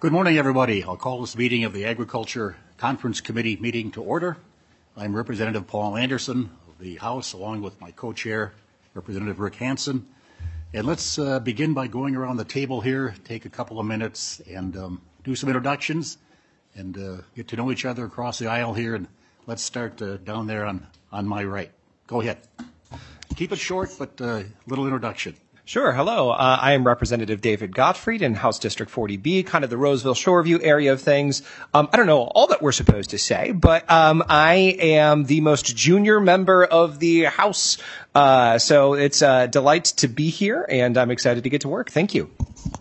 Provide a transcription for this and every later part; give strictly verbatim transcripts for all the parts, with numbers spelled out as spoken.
Good morning, everybody. I'll call this meeting of the Agriculture Conference Committee meeting to order. I'm Representative Paul Anderson of the House, along with my co-chair, Representative Rick Hansen. And let's uh, begin by going around the table here, take a couple of minutes, and um, do some introductions, and uh, get to know each other across the aisle here. And let's start uh, down there on, on my right. Go ahead. Keep it short, but a uh, little introduction. Sure. Hello. Uh, I am Representative David Gottfried in House District forty B, kind of the Roseville Shoreview area of things. Um, I don't know all that we're supposed to say, but um, I am the most junior member of the House. Uh, so it's a delight to be here, and I'm excited to get to work. Thank you.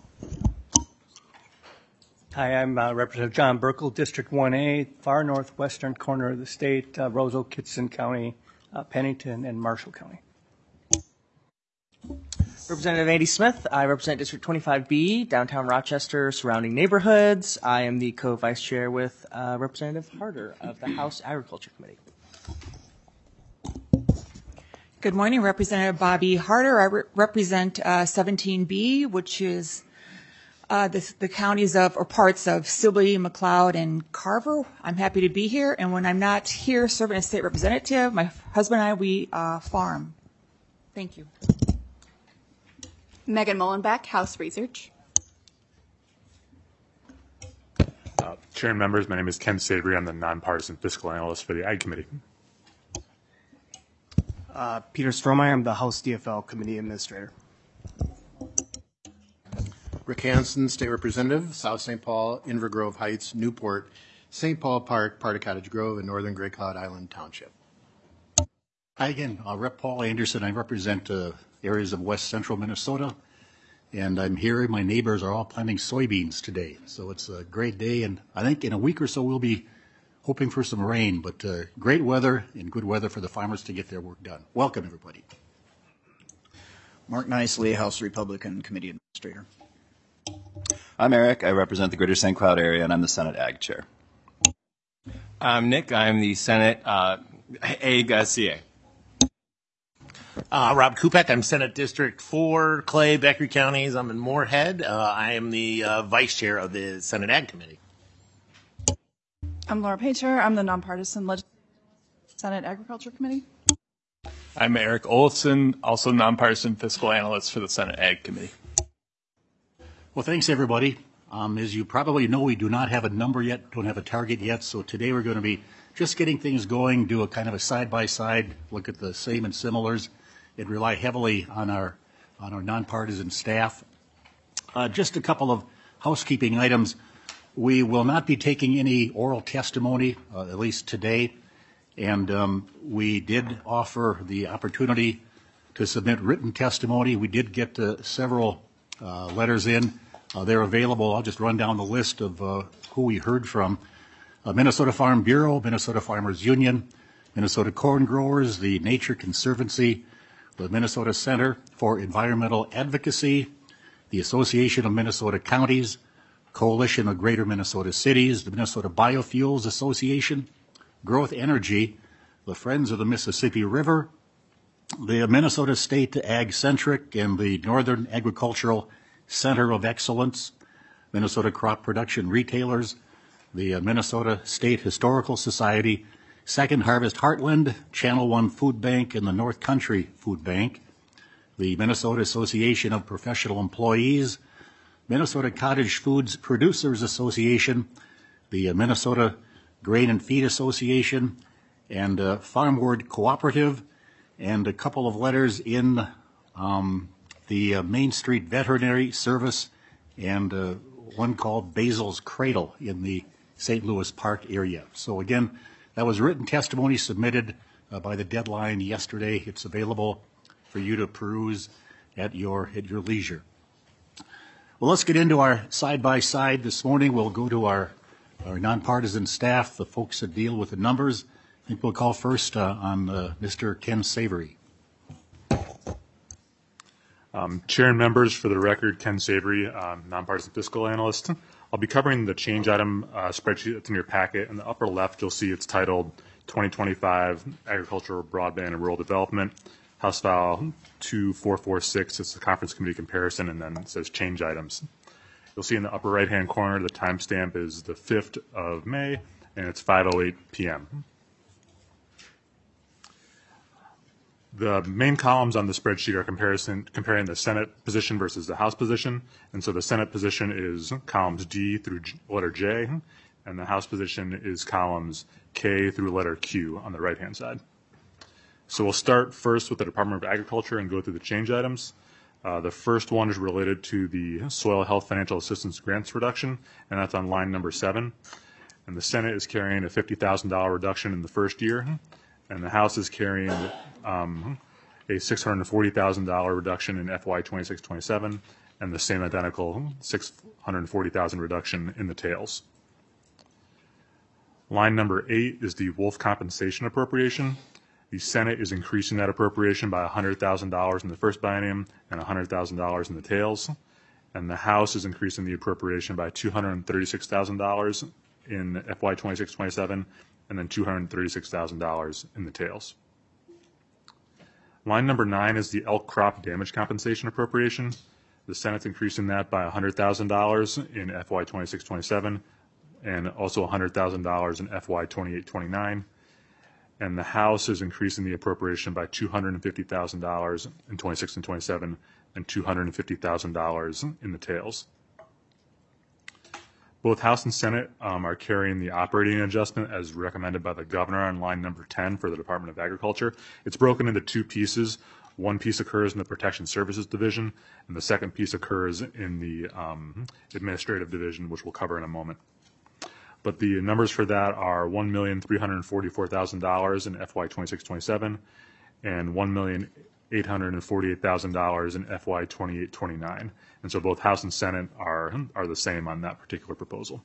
Hi, I'm uh, Representative John Burkle, District one A, far northwestern corner of the state, uh, Roseville, Kittson County, uh, Pennington, and Marshall County. Representative Andy Smith. I represent District twenty-five B, downtown Rochester, surrounding neighborhoods. I am the co-vice chair with uh, Representative Harder of the House Agriculture Committee. Good morning, Representative Bobby Harder. I re- represent uh, seventeen B, which is uh, the, the counties of, or parts of Sibley, McLeod, and Carver. I'm happy to be here, and when I'm not here serving as state representative, my husband and I, we uh, farm. Thank you. Megan Mullenbeck, House Research. Uh, Chair and members, my name is Ken Savory. I'm the nonpartisan fiscal analyst for the Ag Committee. Uh, Peter Strohmeyer, I'm the House D F L Committee Administrator. Rick Hansen, State Representative, South Saint Paul, Inver Grove Heights, Newport, Saint Paul Park, part of Cottage Grove, and northern Great Cloud Island Township. Hi again, uh, Rep Paul Anderson. I represent uh, areas of west central Minnesota, and I'm here. My neighbors are all planting soybeans today, so it's a great day, and I think in a week or so we'll be hoping for some rain, but uh, great weather and good weather for the farmers to get their work done. Welcome, everybody. Mark Nicely, House Republican Committee Administrator. I'm Eric. I represent the Greater Saint Cloud area, and I'm the Senate Ag Chair. I'm Nick. I'm the Senate uh, Ag C A. Uh, Rob Kupek, I'm Senate District four, Clay, Beckley counties. I'm in Moorhead. Uh, I am the uh, vice chair of the Senate Ag Committee. I'm Laura Pater. I'm the nonpartisan Leg- Senate Agriculture Committee. I'm Eric Olson, also nonpartisan fiscal analyst for the Senate Ag Committee. Well, thanks, everybody. Um, as you probably know, we do not have a number yet, don't have a target yet, so today we're going to be just getting things going, do a kind of a side-by-side, look at the same and similars, and rely heavily on our on our nonpartisan staff. Uh, just a couple of housekeeping items. We will not be taking any oral testimony, uh, at least today, and um, we did offer the opportunity to submit written testimony. We did get uh, several uh, letters in. Uh, they're available. I'll just run down the list of uh, who we heard from. Uh, Minnesota Farm Bureau, Minnesota Farmers Union, Minnesota Corn Growers, the Nature Conservancy, the Minnesota Center for Environmental Advocacy, the Association of Minnesota Counties, Coalition of Greater Minnesota Cities, the Minnesota Biofuels Association, Growth Energy, the Friends of the Mississippi River, the Minnesota State Ag-Centric, and the Northern Agricultural Center of Excellence, Minnesota Crop Production Retailers, the uh, Minnesota State Historical Society, Second Harvest Heartland, Channel One Food Bank, and the North Country Food Bank, the Minnesota Association of Professional Employees, Minnesota Cottage Foods Producers Association, the uh, Minnesota Grain and Feed Association, and uh, Farmward Cooperative, and a couple of letters in um, the uh, Main Street Veterinary Service, and uh, one called Basil's Cradle in the Saint Louis Park area. So again, that was written testimony submitted uh, by the deadline yesterday. It's available for you to peruse at your at your leisure. Well, let's get into our side-by-side this morning. We'll go to our, our nonpartisan staff, the folks that deal with the numbers. I think we'll call first uh, on uh, Mister Ken Savory. Um, Chair and members, for the record, Ken Savory, um, nonpartisan fiscal analyst. I'll be covering the change item uh, spreadsheet that's in your packet. In the upper left, you'll see it's titled twenty twenty-five Agricultural Broadband and Rural Development. House File two four four six, it's the conference committee comparison, and then it says change items. You'll see in the upper right-hand corner the timestamp is the fifth of May, and it's five oh eight p.m. The main columns on the spreadsheet are comparison, comparing the Senate position versus the House position. And so the Senate position is columns D through J, letter J, and the House position is columns K through letter Q on the right-hand side. So we'll start first with the Department of Agriculture and go through the change items. Uh, the first one is related to the Soil Health Financial Assistance Grants reduction, and that's on line number seven. And the Senate is carrying a fifty thousand dollars reduction in the first year, and the House is carrying um, a six hundred forty thousand dollars reduction in F Y twenty-six twenty-seven, and the same identical six hundred forty thousand dollars reduction in the tails. Line number eight is the wolf compensation appropriation. The Senate is increasing that appropriation by one hundred thousand dollars in the first biennium and one hundred thousand dollars in the tails. And the House is increasing the appropriation by two hundred thirty-six thousand dollars in F Y twenty-six twenty-seven and then two hundred thirty-six thousand dollars in the tails. Line number nine is the elk crop damage compensation appropriation. The Senate's increasing that by one hundred thousand dollars in F Y twenty-six twenty-seven and also one hundred thousand dollars in F Y twenty-eight twenty-nine. And the House is increasing the appropriation by two hundred fifty thousand dollars in twenty-six and twenty-seven and two hundred fifty thousand dollars in the tails. Both House and Senate um, are carrying the operating adjustment as recommended by the governor on line number ten for the Department of Agriculture. It's broken into two pieces. One piece occurs in the Protection Services Division, and the second piece occurs in the um, Administrative Division, which we'll cover in a moment. But the numbers for that are one million three hundred forty-four thousand dollars in F Y twenty-six twenty-seven and one million eight hundred forty-eight thousand dollars in F Y twenty-eight twenty-nine. And so both House and Senate are, are the same on that particular proposal.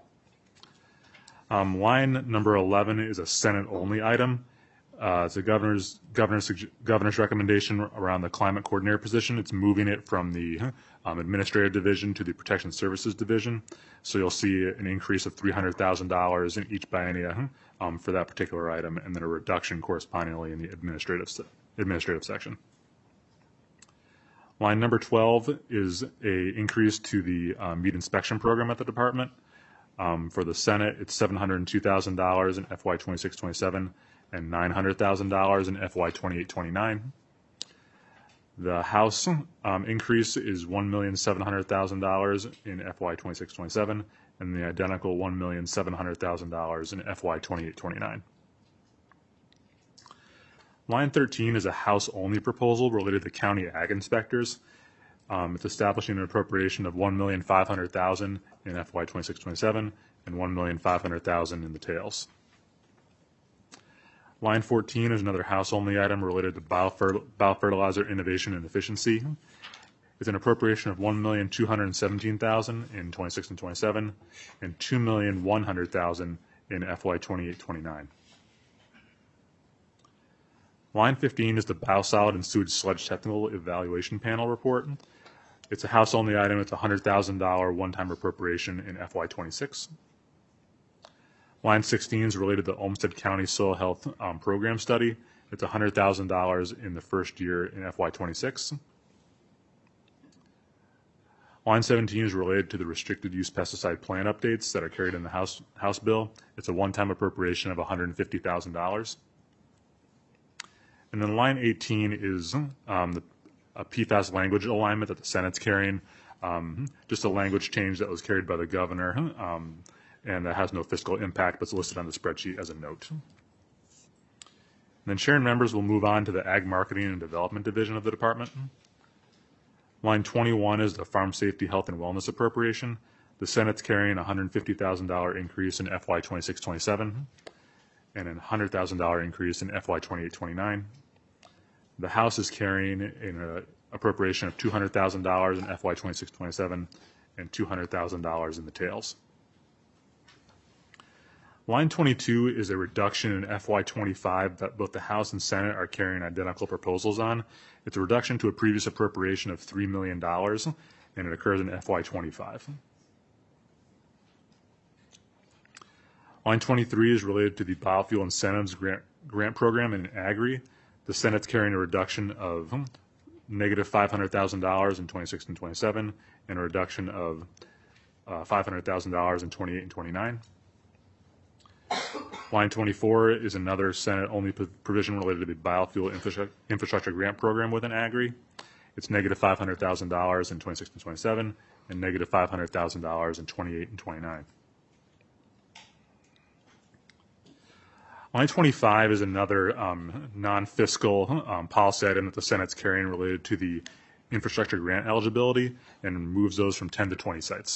Um, line number eleven is a Senate-only item. Uh, it's a governor's, governor's, governor's recommendation around the climate coordinator position. It's moving it from the um, administrative division to the protection services division. So you'll see an increase of three hundred thousand dollars in each biennia um, for that particular item, and then a reduction correspondingly in the administrative, administrative section. Line number twelve is a increase to the uh, meat inspection program at the department. Um, for the Senate, it's seven hundred two thousand dollars in F Y twenty-six twenty-seven and nine hundred thousand dollars in F Y twenty-eight twenty-nine. The House um, increase is one million seven hundred thousand dollars in F Y twenty-six twenty-seven and the identical one million seven hundred thousand dollars in F Y twenty-eight twenty-nine. Line thirteen is a House-only proposal related to county ag inspectors. Um, it's establishing an appropriation of one million five hundred thousand dollars in F Y twenty-six twenty-seven and one million five hundred thousand dollars in the tails. Line fourteen is another House-only item related to biofer biofertilizer innovation and efficiency. It's an appropriation of one million two hundred seventeen thousand dollars in twenty-six and twenty-seven and two million one hundred thousand dollars in F Y twenty-eight twenty-nine. Line fifteen is the Biosolid and Sewage Sludge Technical Evaluation Panel report. It's a House-only item. It's a one hundred thousand dollars one-time appropriation in F Y twenty-six. Line sixteen is related to the Olmsted County Soil Health um, Program Study. It's one hundred thousand dollars in the first year in F Y twenty-six. Line seventeen is related to the restricted use pesticide plan updates that are carried in the House, House bill. It's a one-time appropriation of one hundred fifty thousand dollars. And then line eighteen is um, the a P FAS language alignment that the Senate's carrying, um, just a language change that was carried by the governor, um, and that has no fiscal impact, but it's listed on the spreadsheet as a note. And then sharing members will move on to the Ag Marketing and Development Division of the department. Line twenty-one is the Farm Safety, Health, and Wellness appropriation. The Senate's carrying a one hundred fifty thousand dollars increase in F Y twenty-six twenty-seven and a one hundred thousand dollars increase in F Y twenty-eight twenty-nine. The House is carrying an appropriation of two hundred thousand dollars in F Y twenty-six twenty-seven and two hundred thousand dollars in the tails. Line twenty-two is a reduction in F Y twenty-five that both the House and Senate are carrying identical proposals on. It's a reduction to a previous appropriation of three million dollars, and it occurs in F Y twenty-five. Line twenty-three is related to the Biofuel Incentives Grant, grant Program in Agri. The Senate's carrying a reduction of negative five hundred thousand dollars in twenty-six and twenty-seven and a reduction of uh, five hundred thousand dollars in twenty-eight and twenty-nine. Line twenty-four is another Senate-only provision related to the biofuel infra infrastructure grant program within Agri. It's negative five hundred thousand dollars in twenty-six and twenty-seven, and negative five hundred thousand dollars in twenty-eight and twenty-nine. Line twenty-five is another um, non-fiscal um, policy item that the Senate's carrying related to the infrastructure grant eligibility, and moves those from ten to twenty sites.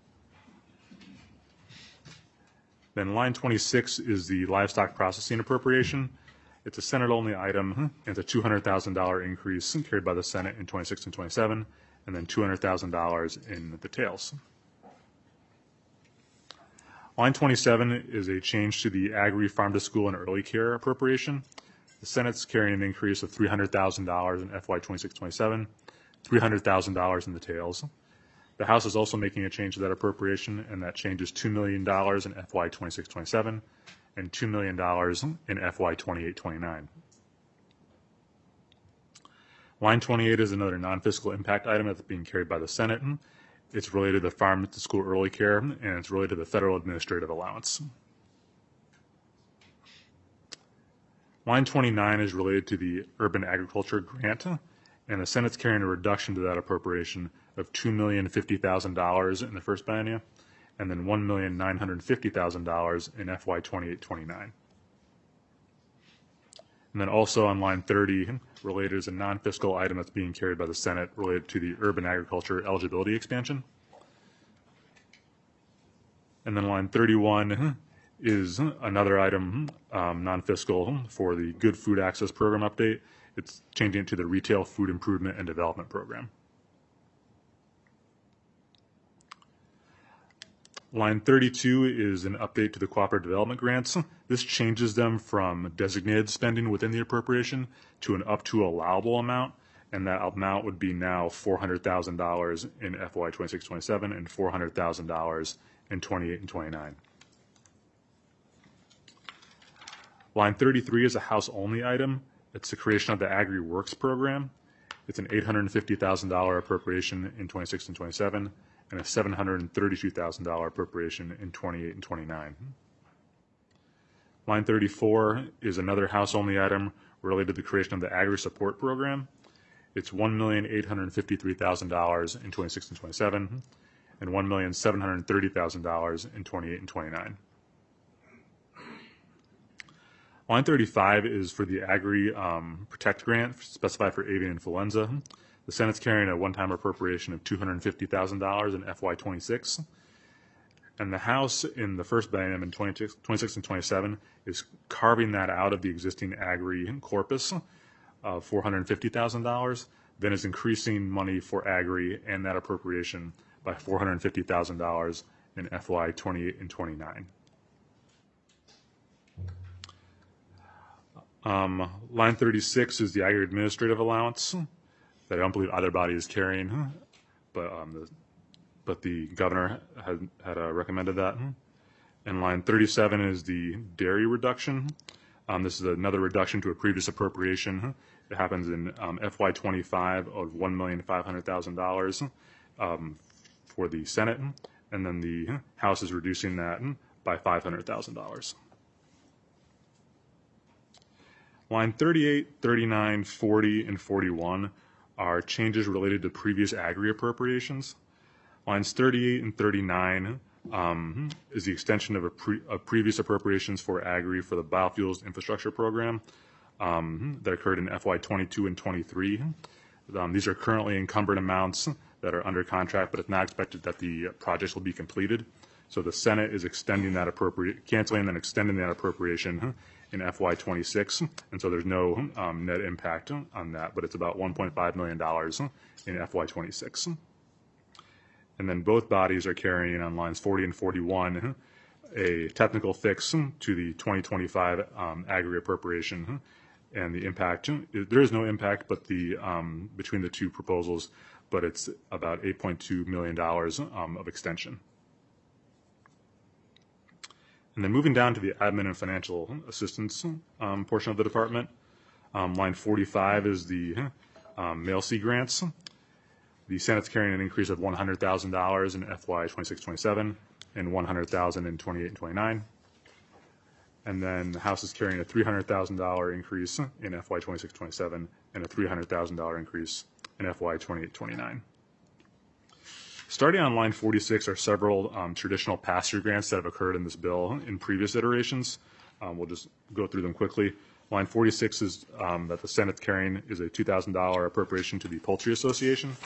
Then line twenty-six is the livestock processing appropriation. It's a Senate-only item. It's a two hundred thousand dollars increase carried by the Senate in twenty-six and twenty-seven, and then two hundred thousand dollars in the tails. Line twenty-seven is a change to the Agri Farm to School and Early Care appropriation. The Senate's carrying an increase of three hundred thousand dollars in F Y twenty-six twenty-seven, three hundred thousand dollars in the tails. The House is also making a change to that appropriation, and that change is two million dollars in F Y twenty-six twenty-seven and two million dollars in F Y twenty-eight twenty-nine. Line twenty-eight is another non-fiscal impact item that's being carried by the Senate. It's related to the Farm to School Early Care, and it's related to the Federal Administrative Allowance. Line twenty-nine is related to the Urban Agriculture Grant, and the Senate's carrying a reduction to that appropriation of two million fifty thousand dollars in the first biennium, and then one million nine hundred fifty thousand dollars in F Y twenty-eight twenty-nine. And then also on line thirty, related is a non-fiscal item that's being carried by the Senate related to the urban agriculture eligibility expansion. And then line thirty-one is another item, um, non-fiscal, for the Good Food Access Program update. It's changing it to the Retail Food Improvement and Development Program. Line thirty-two is an update to the cooperative development grants. This changes them from designated spending within the appropriation to an up to allowable amount, and that amount would be now four hundred thousand dollars in F Y twenty-six twenty-seven and four hundred thousand dollars in twenty-eight and twenty-nine. Line thirty-three is a House-only item. It's the creation of the Agri Works program. It's an eight hundred fifty thousand dollars appropriation in twenty-six and twenty-seven, and a seven hundred thirty-two thousand dollars appropriation in twenty-eight and twenty-nine. Line thirty-four is another House-only item related to the creation of the Agri Support Program. It's one million eight hundred fifty-three thousand dollars in twenty-six and twenty-seven, and one million seven hundred thirty thousand dollars in twenty-eight and twenty-nine. Line thirty-five is for the Agri um, Protect Grant specified for avian influenza. The Senate's carrying a one-time appropriation of two hundred fifty thousand dollars in F Y twenty-six. And the House in the first biennium in twenty-six and twenty-seven is carving that out of the existing Agri corpus of four hundred fifty thousand dollars, then is increasing money for Agri and that appropriation by four hundred fifty thousand dollars in F Y twenty-eight and twenty-nine. Um, line thirty-six is the Agri Administrative Allowance that I don't believe either body is carrying, but um, the, but the governor had, had uh, recommended that. And line thirty-seven is the dairy reduction. Um, this is another reduction to a previous appropriation. It happens in um, F Y twenty-five of one million five hundred thousand dollars um, for the Senate, and then the House is reducing that by five hundred thousand dollars. Line thirty-eight, thirty-nine, forty, and forty-one are changes related to previous Agri appropriations. Lines thirty-eight and thirty-nine um, is the extension of, a pre of previous appropriations for Agri for the Biofuels Infrastructure Program um, that occurred in F Y twenty-two and twenty-three. Um, these are currently encumbered amounts that are under contract, but it's not expected that the projects will be completed. So the Senate is extending that appropriate, canceling and then extending that appropriation in F Y twenty-six, and so there's no um, net impact on that, but it's about one point five million dollars in F Y twenty-six. And then both bodies are carrying on lines forty and forty-one a technical fix to the twenty twenty-five um, Agri appropriation, and the impact, there is no impact but the um, between the two proposals, but it's about eight point two million dollars um, of extension. And then moving down to the admin and financial assistance um, portion of the department, um, line forty-five is the um, mail-C grants. The Senate's carrying an increase of one hundred thousand dollars in F Y twenty-six twenty-seven and one hundred thousand dollars in twenty-eight and twenty-nine. And then the House is carrying a three hundred thousand dollars increase in F Y twenty-six twenty-seven and a three hundred thousand dollars increase in F Y twenty-eight twenty-nine. Starting on line forty-six are several um, traditional pass-through grants that have occurred in this bill in previous iterations. Um, we'll just go through them quickly. Line forty-six is um, that the Senate's carrying is a two thousand dollars appropriation to the Poultry Association.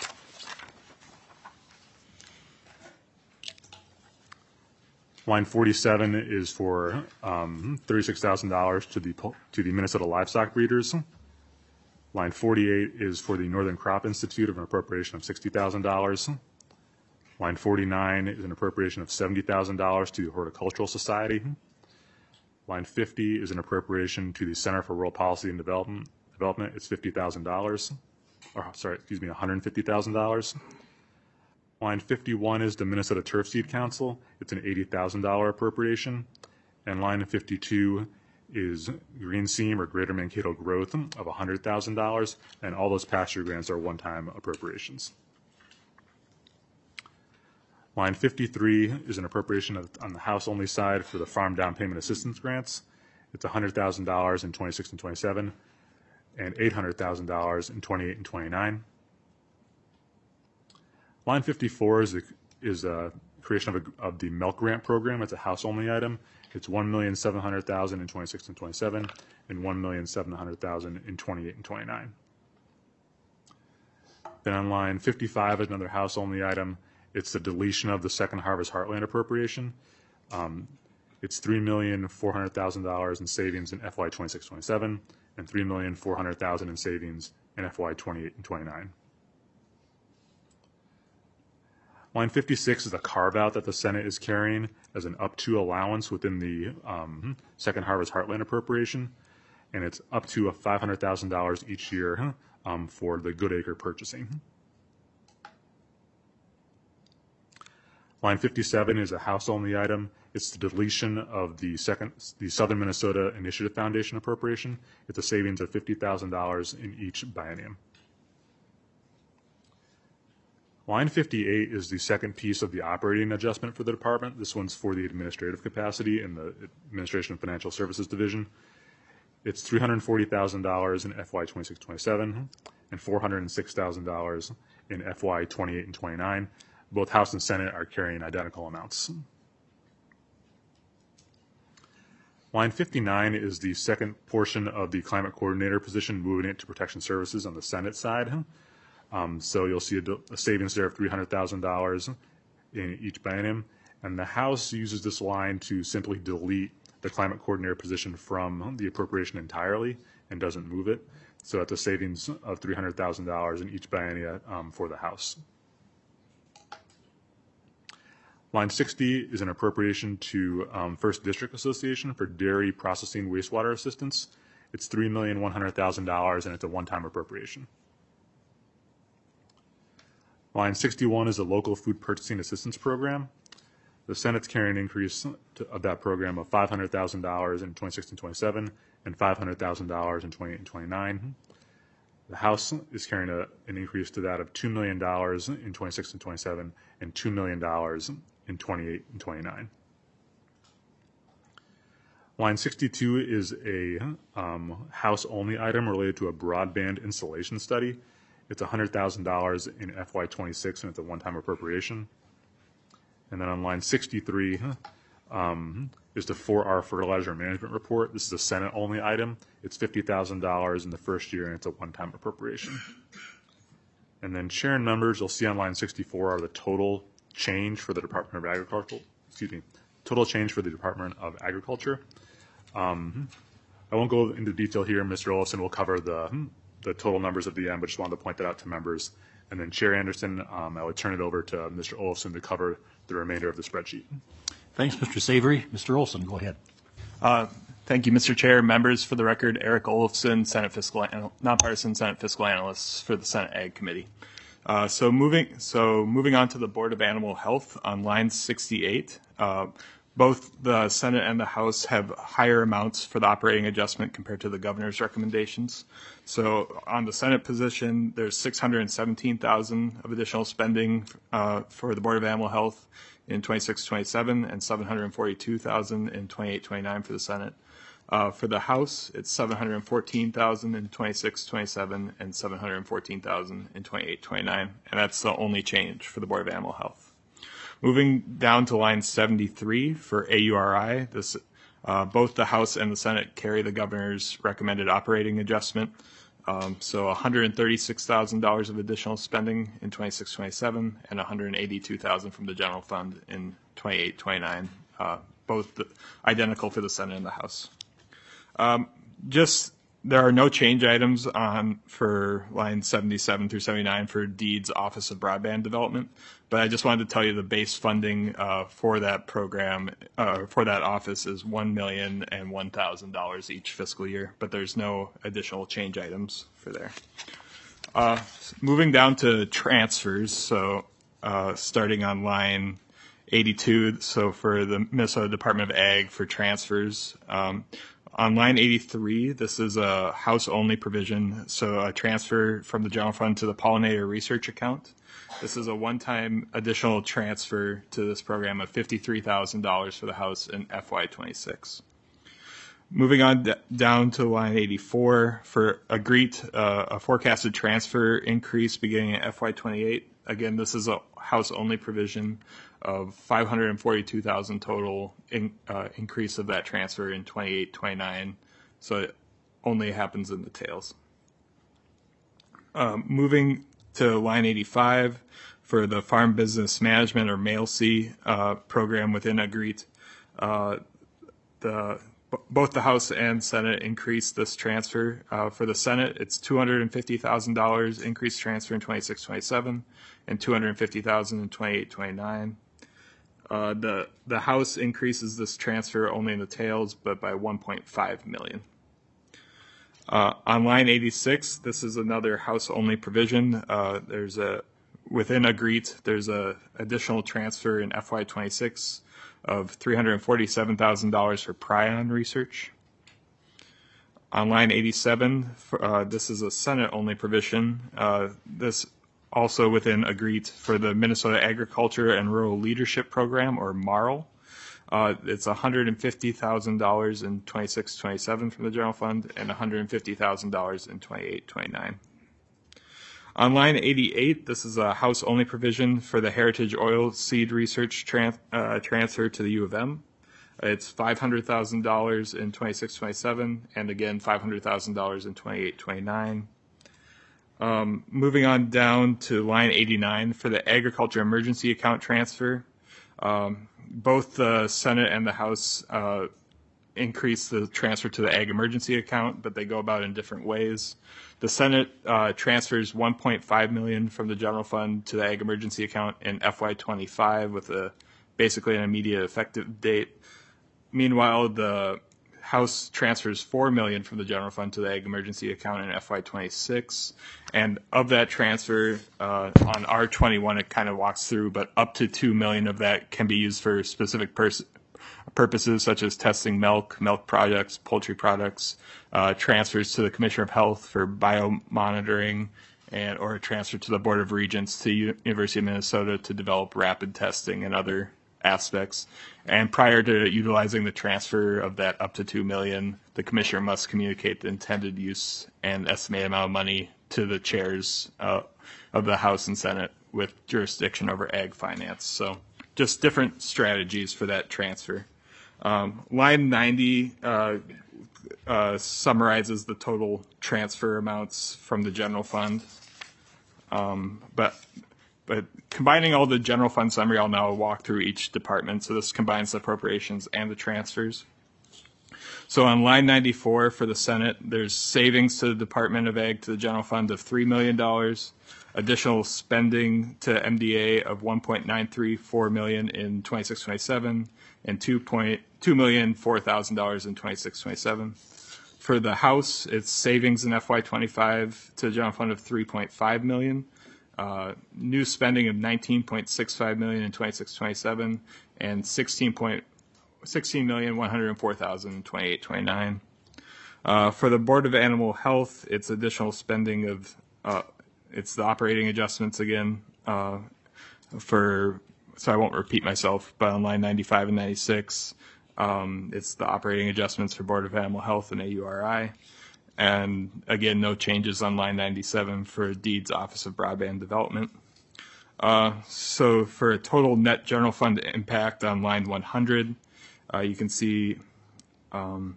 Line forty-seven is for um, thirty-six thousand dollars to the to the Minnesota livestock breeders. Line forty-eight is for the Northern Crop Institute of an appropriation of sixty thousand dollars. Line forty-nine is an appropriation of seventy thousand dollars to the Horticultural Society. Line fifty is an appropriation to the Center for Rural Policy and Development. Development. It's fifty thousand dollars. Or sorry, excuse me, one hundred fifty thousand dollars. Line fifty-one is the Minnesota Turf Seed Council. It's an eighty thousand dollars appropriation. And line fifty-two is Green Seam or Greater Mankato Growth of one hundred thousand dollars. And all those pass-through grants are one-time appropriations. Line fifty-three is an appropriation of, on the House-only side for the Farm Down Payment Assistance Grants. It's one hundred thousand dollars in twenty-six and twenty-seven and eight hundred thousand dollars in twenty-eight and twenty-nine. Line fifty-four is the is a creation of, a, of the milk grant program. It's a House-only item. It's one million seven hundred thousand dollars in twenty-six and twenty-seven and one million seven hundred thousand dollars in twenty-eight and twenty-nine. Then on line fifty-five is another House-only item. It's the deletion of the Second Harvest Heartland appropriation. Um, it's three million four hundred thousand dollars in savings in F Y twenty-six twenty-seven and three million four hundred thousand dollars in savings in F Y twenty-eight and twenty-nine. Line fifty-six is a carve-out that the Senate is carrying as an up-to allowance within the um, Second Harvest Heartland appropriation, and it's up to five hundred thousand dollars each year um, for the Goodacre purchasing. Line fifty-seven is a House-only item. It's the deletion of the second, the Southern Minnesota Initiative Foundation appropriation. It's a savings of fifty thousand dollars in each biennium. Line fifty-eight is the second piece of the operating adjustment for the department. This one's for the administrative capacity in the Administration of Financial Services Division. It's three hundred forty thousand dollars in F Y twenty-six twenty-seven and four hundred six thousand dollars in F Y twenty-eight and twenty-nine. Both House and Senate are carrying identical amounts. Line fifty-nine is the second portion of the climate coordinator position, moving it to protection services on the Senate side. Um, so you'll see a, a savings there of three hundred thousand dollars in each biennium. And the House uses this line to simply delete the climate coordinator position from the appropriation entirely and doesn't move it. So that's a savings of three hundred thousand dollars in each biennia um, for the House. Line sixty is an appropriation to um, First District Association for dairy processing wastewater assistance. It's three million one hundred thousand dollars and it's a one-time appropriation. Line sixty-one is a local food purchasing assistance program. The Senate's carrying an increase to, of that program of five hundred thousand dollars in twenty-six and twenty-seven and five hundred thousand dollars in twenty-eight and twenty-nine. The House is carrying a, an increase to that of two million dollars in twenty-six and twenty-seven and two million dollars in twenty-eight and twenty-nine. Line sixty-two is a um, House-only item related to a broadband installation study. It's one hundred thousand dollars in F Y twenty-six, and it's a one-time appropriation. And then on line sixty-three um, is the four R Fertilizer Management Report. This is a Senate-only item. It's fifty thousand dollars in the first year, and it's a one-time appropriation. And then Chair and members, you'll see on line sixty-four are the total change for the Department of Agriculture. Excuse me, total change for the Department of Agriculture. Um, I won't go into detail here. Mister Olson will cover the the total numbers at the end, but just wanted to point that out to members. And then Chair Anderson, um, I would turn it over to Mister Olson to cover the remainder of the spreadsheet. Thanks, Mister Savory. Mister Olson, go ahead. Uh, thank you, Mister Chair. Members, for the record, Eric Olofsson, Senate Fiscal Anal- Nonpartisan Senate Fiscal Analyst for the Senate Ag Committee. Uh, so moving so moving on to the Board of Animal Health on line sixty-eight. Uh, Both the Senate and the House have higher amounts for the operating adjustment compared to the governor's recommendations. So on the Senate position, there's six hundred seventeen thousand dollars of additional spending uh, for the Board of Animal Health in twenty-six twenty-seven and seven hundred forty-two thousand dollars in twenty-eight twenty-nine for the Senate. Uh, for the House, it's seven hundred fourteen thousand dollars in twenty-six twenty-seven and seven hundred fourteen thousand dollars in twenty-eight twenty-nine, and that's the only change for the Board of Animal Health. Moving down to line seventy-three for A U R I, this, uh, both the House and the Senate carry the governor's recommended operating adjustment. Um, so one hundred thirty-six thousand dollars of additional spending in twenty-six twenty-seven and one hundred eighty-two thousand dollars from the general fund in twenty-eight twenty-nine, uh, both the, identical for the Senate and the House. Um, just there are no change items on for line seventy-seven through seventy-nine for DEED's Office of Broadband Development, but I just wanted to tell you the base funding uh, for that program, uh, for that office is one million dollars and one thousand dollars each fiscal year, but there's no additional change items for there. Uh, moving down to transfers, so uh, starting on line eighty-two, so for the Minnesota Department of Ag for transfers, um, on line eighty-three, this is a House-only provision, so a transfer from the general fund to the pollinator research account. This is a one-time additional transfer to this program of fifty-three thousand dollars for the House in F Y twenty-six. Moving on d- down to line eighty-four, for a GREET, uh, a forecasted transfer increase beginning in F Y twenty-eight. Again, this is a House-only provision of five hundred forty-two thousand dollars total in, uh, increase of that transfer in twenty-eight twenty-nine, so it only happens in the tails. Um, moving to line eighty-five, for the Farm Business Management or MAIL-C uh, program within a GREET, uh, the both the House and Senate increased this transfer. Uh, for the Senate, it's two hundred fifty thousand dollars increased transfer in twenty-six twenty-seven and two hundred fifty thousand dollars in twenty-eight twenty-nine. Uh, the the House increases this transfer only in the tails, but by one point five million dollars. Uh, on line eighty-six, this is another House-only provision. Uh, there's a within a GREET, there's a additional transfer in F Y twenty-six of three hundred forty-seven thousand dollars for prion research. On line eighty-seven, uh, this is a Senate-only provision. Uh, this also within a GREET for the Minnesota Agriculture and Rural Leadership Program, or MARL. Uh, it's one hundred fifty thousand dollars in twenty-six twenty-seven from the general fund and one hundred fifty thousand dollars in twenty-eight twenty-nine. On line eighty-eight, this is a House-only provision for the Heritage Oil Seed Research tran- uh, transfer to the U of M. It's five hundred thousand dollars in twenty-six twenty-seven and again five hundred thousand dollars in twenty-eight twenty-nine. Um, moving on down to line eighty-nine for the Agriculture Emergency Account transfer. Um, both the Senate and the House uh, increase the transfer to the Ag Emergency Account, but they go about in different ways. The Senate uh, transfers one point five million dollars from the general fund to the Ag Emergency Account in F Y twenty-five with a basically an immediate effective date. Meanwhile, the House transfers four million dollars from the general fund to the Ag Emergency Account in F Y twenty-six. And of that transfer, uh, on R twenty-one, it kind of walks through, but up to two million dollars of that can be used for specific pers- purposes such as testing milk, milk products, poultry products, uh, transfers to the Commissioner of Health for biomonitoring, and or a transfer to the Board of Regents to U- University of Minnesota to develop rapid testing and other aspects. And prior to utilizing the transfer of that up to two million dollars, the Commissioner must communicate the intended use and estimated amount of money to the chairs uh, of the House and Senate with jurisdiction over ag finance. So just different strategies for that transfer. Um, line ninety uh, uh, summarizes the total transfer amounts from the general fund. Um, but But combining all the general fund summary, I'll now walk through each department. So this combines the appropriations and the transfers. So on line ninety-four for the Senate, there's savings to the Department of Ag to the general fund of three million dollars, additional spending to M D A of one point nine three four million dollars in twenty-six twenty-seven, and two point two million four thousand dollars in twenty-six twenty-seven. For the House, it's savings in F Y twenty-five to the general fund of three point five million dollars. Uh, new spending of nineteen point six five million dollars in twenty-six twenty-seven and sixteen point sixteen million one hundred four thousand twenty-eight twenty-nine. Uh, for the Board of Animal Health, it's additional spending of uh, it's the operating adjustments again uh, for so I won't repeat myself, but on line ninety-five and ninety-six, um, it's the operating adjustments for Board of Animal Health and A U R I. And again, no changes on line ninety-seven for Deeds Office of Broadband Development. Uh, so for a total net general fund impact on line one hundred, uh, you can see, um,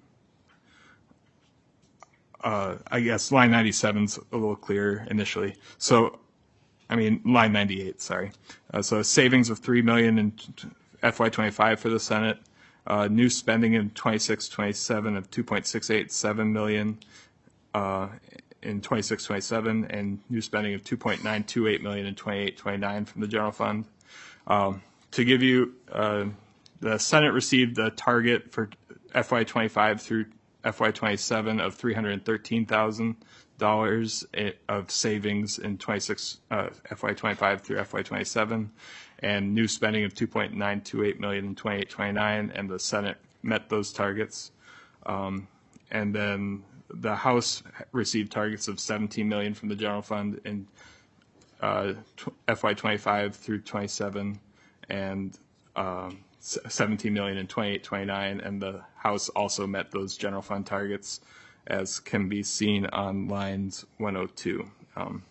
uh, I guess line ninety-seven is a little clearer initially. So, I mean, line ninety-eight, sorry. Uh, so savings of three million dollars in F Y twenty-five for the Senate, uh, new spending in twenty-six twenty-seven of two point six eight seven million dollars. Uh, in twenty-six twenty-seven, and new spending of two point nine two eight million dollars in twenty-eight twenty-nine from the general fund. Um, to give you, uh, the Senate received a target for F Y twenty-five through F Y twenty-seven of three hundred thirteen thousand dollars of savings in twenty-six uh, F Y twenty-five through F Y twenty-seven, and new spending of two point nine two eight million dollars in twenty-eight twenty-nine, and the Senate met those targets. Um, and then the House received targets of seventeen million dollars from the general fund in uh, F Y twenty-five through twenty-seven, and um, seventeen million dollars in twenty-eight twenty-nine, and the House also met those general fund targets, as can be seen on lines one oh two. Um,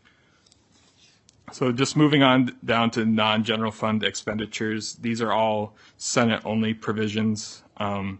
so just moving on down to non-general fund expenditures, these are all Senate-only provisions, um,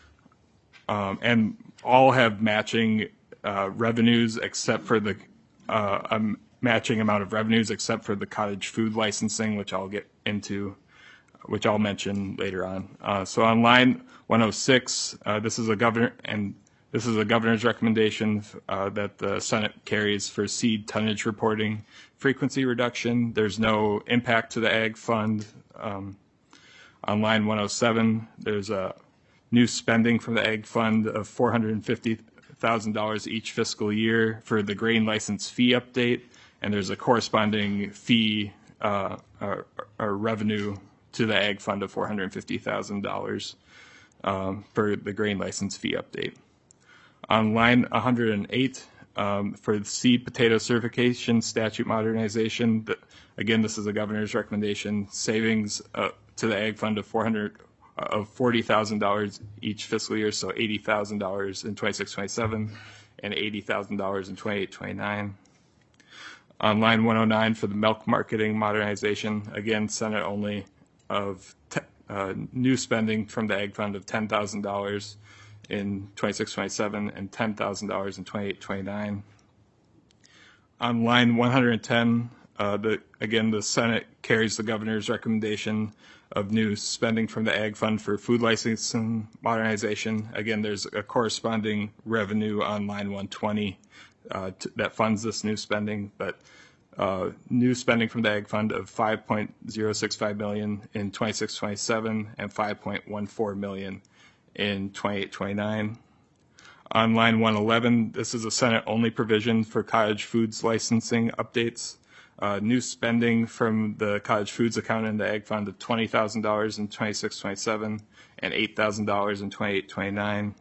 um, and all have matching uh, revenues except for the uh, um, matching amount of revenues except for the cottage food licensing, which I'll get into, which I'll mention later on. Uh, so on line one oh six, uh, this is a governor and this is a governor's recommendation uh, that the Senate carries for seed tonnage reporting frequency reduction. There's no impact to the ag fund. Um, on line one oh seven, there's a new spending from the ag fund of four hundred fifty thousand dollars each fiscal year for the grain license fee update, and there's a corresponding fee uh, or, or revenue to the ag fund of four hundred fifty thousand dollars um, for the grain license fee update. On line one hundred eight, um, for the seed potato certification statute modernization, the, again, this is a governor's recommendation, savings uh, to the ag fund of four hundred of forty thousand dollars each fiscal year, so eighty thousand dollars in twenty-six twenty-seven and eighty thousand dollars in twenty-eight twenty-nine. On line one oh nine for the milk marketing modernization, again, Senate only, of te- uh, new spending from the ag fund of ten thousand dollars in twenty-six twenty-seven and ten thousand dollars in twenty-eight twenty-nine. On line one hundred ten, uh, the, again, the Senate carries the governor's recommendation of new spending from the ag fund for food licensing modernization. Again, there's a corresponding revenue on line one twenty uh, to, that funds this new spending, but uh, new spending from the ag fund of five point oh six five million dollars in twenty-six twenty-seven and five point one four million dollars in twenty-eight twenty-nine. On line one eleven, this is a Senate-only provision for cottage foods licensing updates. Uh, new spending from the cottage foods account in the ag fund of twenty thousand dollars in twenty-six twenty-seven and eight thousand dollars in twenty-eight twenty-nine.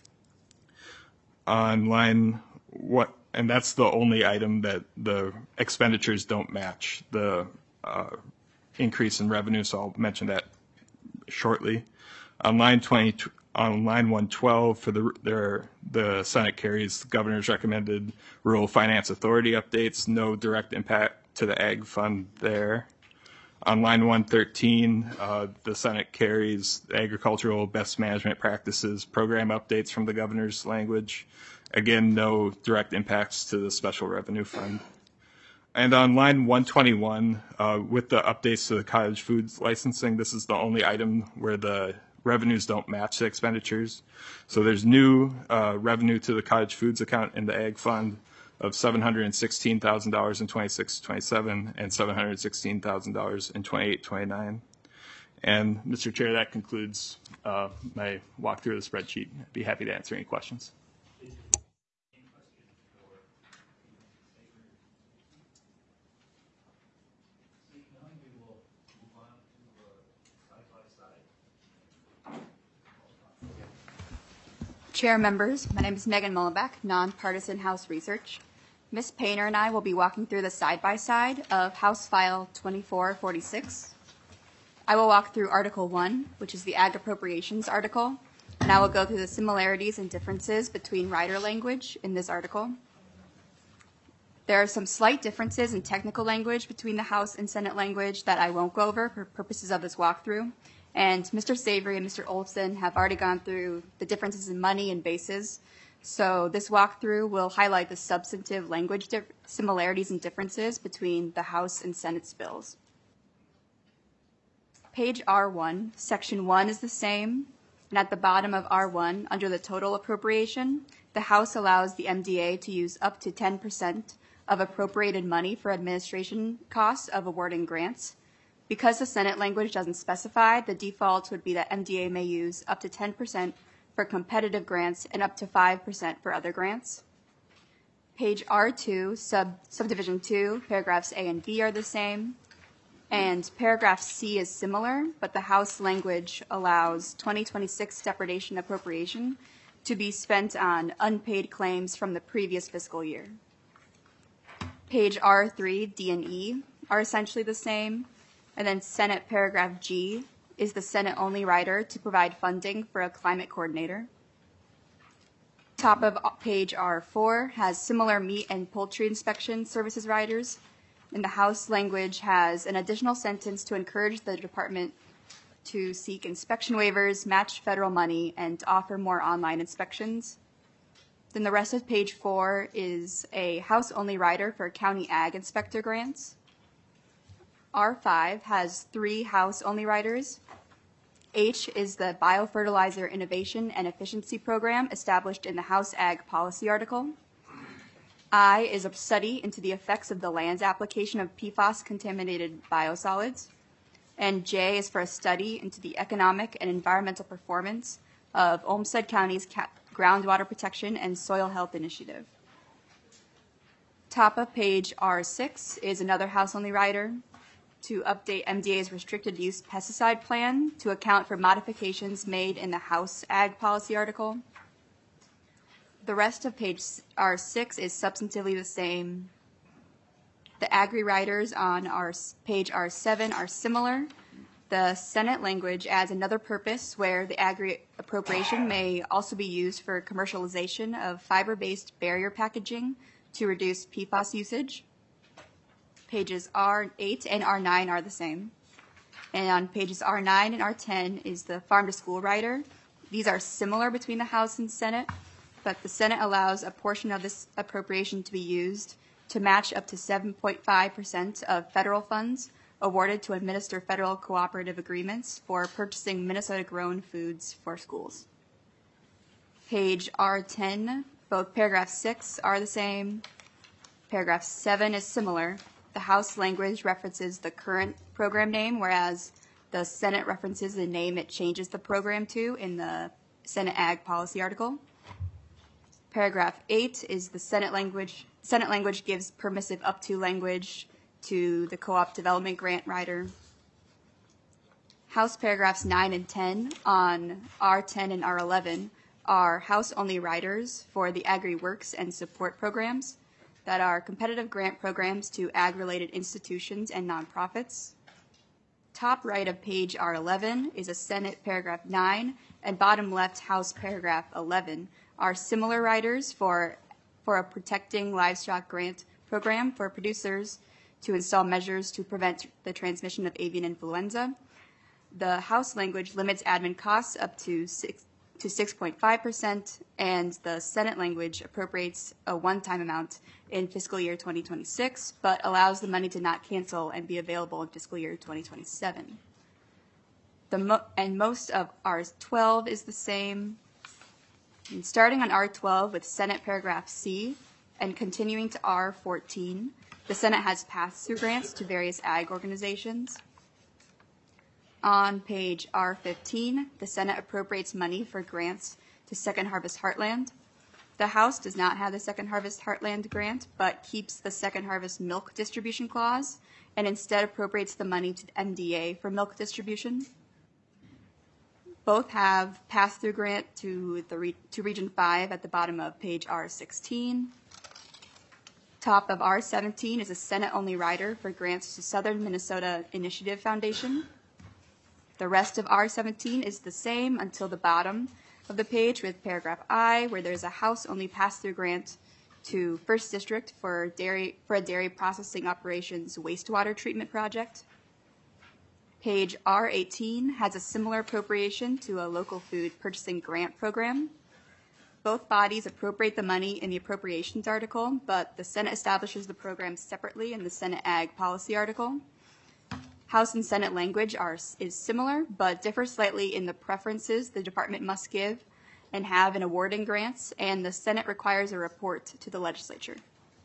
On line what, and that's the only item that the expenditures don't match the uh, increase in revenue, so I'll mention that shortly. On line twenty, on line one twelve, for the there, the Senate carries the governor's recommended rural finance authority updates, no direct impact to the ag fund there. On line one thirteen, uh, the Senate carries agricultural best management practices program updates from the governor's language. Again, no direct impacts to the special revenue fund. And on line one twenty-one, uh, with the updates to the cottage foods licensing, this is the only item where the revenues don't match the expenditures. So there's new uh, revenue to the cottage foods account in the ag fund of seven hundred sixteen thousand dollars in twenty-six twenty-seven and seven hundred sixteen thousand dollars in twenty-eight twenty-nine. And Mister Chair, that concludes uh, my walkthrough of the spreadsheet. I'd be happy to answer any questions. Chair members, my name is Megan Mullenbeck, nonpartisan House Research. Miz Painter and I will be walking through the side-by-side of House File twenty-four forty-six. I will walk through Article one, which is the Ag Appropriations article, and I will go through the similarities and differences between rider language in this article. There are some slight differences in technical language between the House and Senate language that I won't go over for purposes of this walkthrough. And Mister Savory and Mister Olson have already gone through the differences in money and bases. So this walkthrough will highlight the substantive language similarities and differences between the House and Senate's bills. Page R one, Section one is the same. And at the bottom of R one, under the total appropriation, the House allows the M D A to use up to ten percent of appropriated money for administration costs of awarding grants. Because the Senate language doesn't specify, the default would be that M D A may use up to ten percent for competitive grants and up to five percent for other grants. Page R two, sub, subdivision two, paragraphs A and B are the same. And paragraph C is similar, but the House language allows twenty twenty-six depredation appropriation to be spent on unpaid claims from the previous fiscal year. Page R three, D and E are essentially the same. And then Senate paragraph G is the Senate-only rider to provide funding for a climate coordinator. Top of page R four has similar meat and poultry inspection services riders. And the House language has an additional sentence to encourage the department to seek inspection waivers, match federal money, and offer more online inspections. Then the rest of page four is a House-only rider for county ag inspector grants. R five has three House-only riders. H is the Biofertilizer Innovation and Efficiency Program established in the House Ag Policy article. I is a study into the effects of the lands application of P FAS-contaminated biosolids. And J is for a study into the economic and environmental performance of Olmsted County's ca- groundwater protection and soil health initiative. Top of page R six is another House-only rider to update M D A's restricted use pesticide plan to account for modifications made in the House Ag Policy article. The rest of page R six is substantively the same. The agri riders on our page R seven are similar. The Senate language adds another purpose where the agri appropriation may also be used for commercialization of fiber-based barrier packaging to reduce P FAS usage. Pages R eight and R nine are the same. And on pages R nine and R ten is the farm to school rider. These are similar between the House and Senate, but the Senate allows a portion of this appropriation to be used to match up to seven point five percent of federal funds awarded to administer federal cooperative agreements for purchasing Minnesota-grown foods for schools. Page R ten, both paragraph six are the same. Paragraph seven is similar. The House language references the current program name, whereas the Senate references the name it changes the program to in the Senate Ag Policy article. Paragraph eight is the Senate language. Senate language gives permissive up to language to the co-op development grant rider. House paragraphs nine and ten on R ten and R eleven are House-only riders for the Agri-Works and support programs that are competitive grant programs to ag-related institutions and nonprofits. Top right of page R eleven is a Senate paragraph nine, and bottom left House paragraph eleven are similar riders for, for a protecting livestock grant program for producers to install measures to prevent the transmission of avian influenza. The House language limits admin costs up to six to six point five percent, and the Senate language appropriates a one-time amount in fiscal year twenty twenty-six, but allows the money to not cancel and be available in fiscal year twenty twenty-seven. The mo- and most of R twelve is the same. And starting on R twelve with Senate paragraph C and continuing to R fourteen, the Senate has pass-through grants to various ag organizations. On page R fifteen, the Senate appropriates money for grants to Second Harvest Heartland. The House does not have the Second Harvest Heartland grant, but keeps the Second Harvest milk distribution clause and instead appropriates the money to the M D A for milk distribution. Both have pass-through grant to the re- to Region five at the bottom of page R sixteen. Top of R seventeen is a Senate-only rider for grants to Southern Minnesota Initiative Foundation. The rest of R seventeen is the same until the bottom of the page with paragraph I, where there's a House-only pass-through grant to First District for dairy for a dairy processing operations wastewater treatment project. Page R eighteen has a similar appropriation to a local food purchasing grant program. Both bodies appropriate the money in the appropriations article, but the Senate establishes the program separately in the Senate Ag Policy article. House and Senate language are, is similar, but differ slightly in the preferences the department must give and have in awarding grants, and the Senate requires a report to the legislature.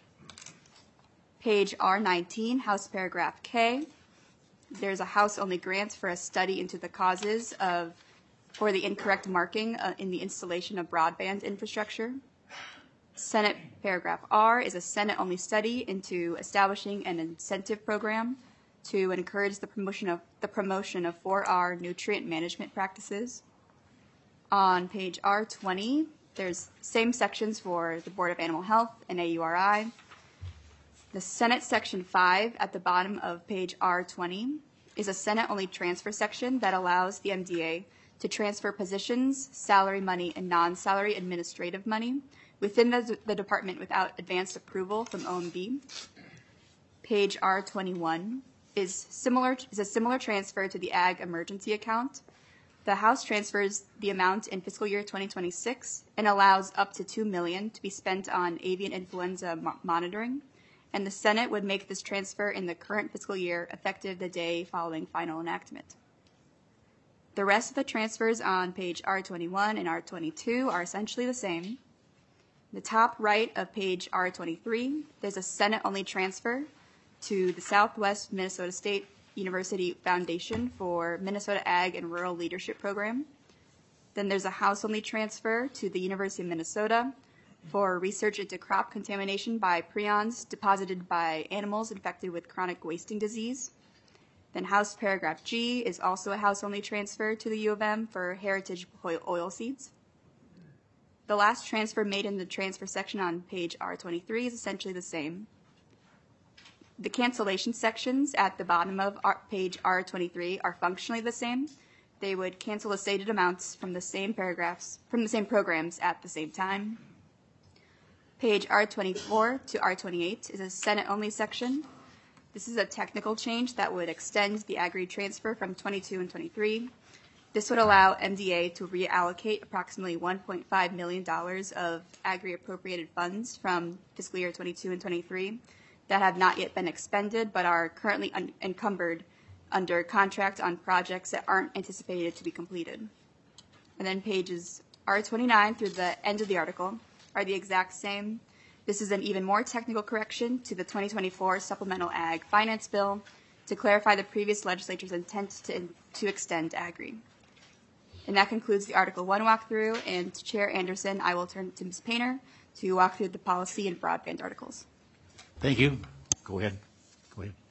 Page R nineteen, House paragraph K. There's a House-only grant for a study into the causes of for the incorrect marking uh, in the installation of broadband infrastructure. Senate paragraph R is a Senate-only study into establishing an incentive program to encourage the promotion of the promotion of four R nutrient management practices. On page R twenty, there's same sections for the Board of Animal Health and A U R I. The Senate section five at the bottom of page R twenty is a Senate-only transfer section that allows the M D A to transfer positions, salary money, and non-salary administrative money within the, the department without advanced approval from O M B. Page R twenty-one is similar is a similar transfer to the Ag Emergency Account. The House transfers the amount in fiscal year twenty twenty-six and allows up to two million dollars to be spent on avian influenza mo- monitoring, and the Senate would make this transfer in the current fiscal year effective the day following final enactment. The rest of the transfers on page R twenty-one and R twenty-two are essentially the same. The top right of page R twenty-three, there's a Senate-only transfer to the Southwest Minnesota State University Foundation for Minnesota Ag and Rural Leadership Program. Then there's a House-only transfer to the University of Minnesota for research into crop contamination by prions deposited by animals infected with chronic wasting disease. Then House paragraph G is also a House-only transfer to the U of M for heritage oil seeds. The last transfer made in the transfer section on page R twenty-three is essentially the same. The cancellation sections at the bottom of our page R twenty-three are functionally the same. They would cancel the stated amounts from the same paragraphs, from the same programs at the same time. Page R twenty-four to R twenty-eight is a Senate-only section. This is a technical change that would extend the Agri transfer from twenty-two and twenty-three. This would allow M D A to reallocate approximately one point five million dollars of Agri appropriated funds from fiscal year twenty-two and twenty-three that have not yet been expended but are currently un- encumbered under contract on projects that aren't anticipated to be completed. And then pages R twenty-nine through the end of the article are the exact same. This is an even more technical correction to the twenty twenty-four Supplemental Ag Finance Bill to clarify the previous legislature's intent to, to extend Agri. And that concludes the Article one walkthrough, and to Chair Anderson, I will turn to Miz Painter to walk through the policy and broadband articles. Thank you. Go ahead. Go ahead.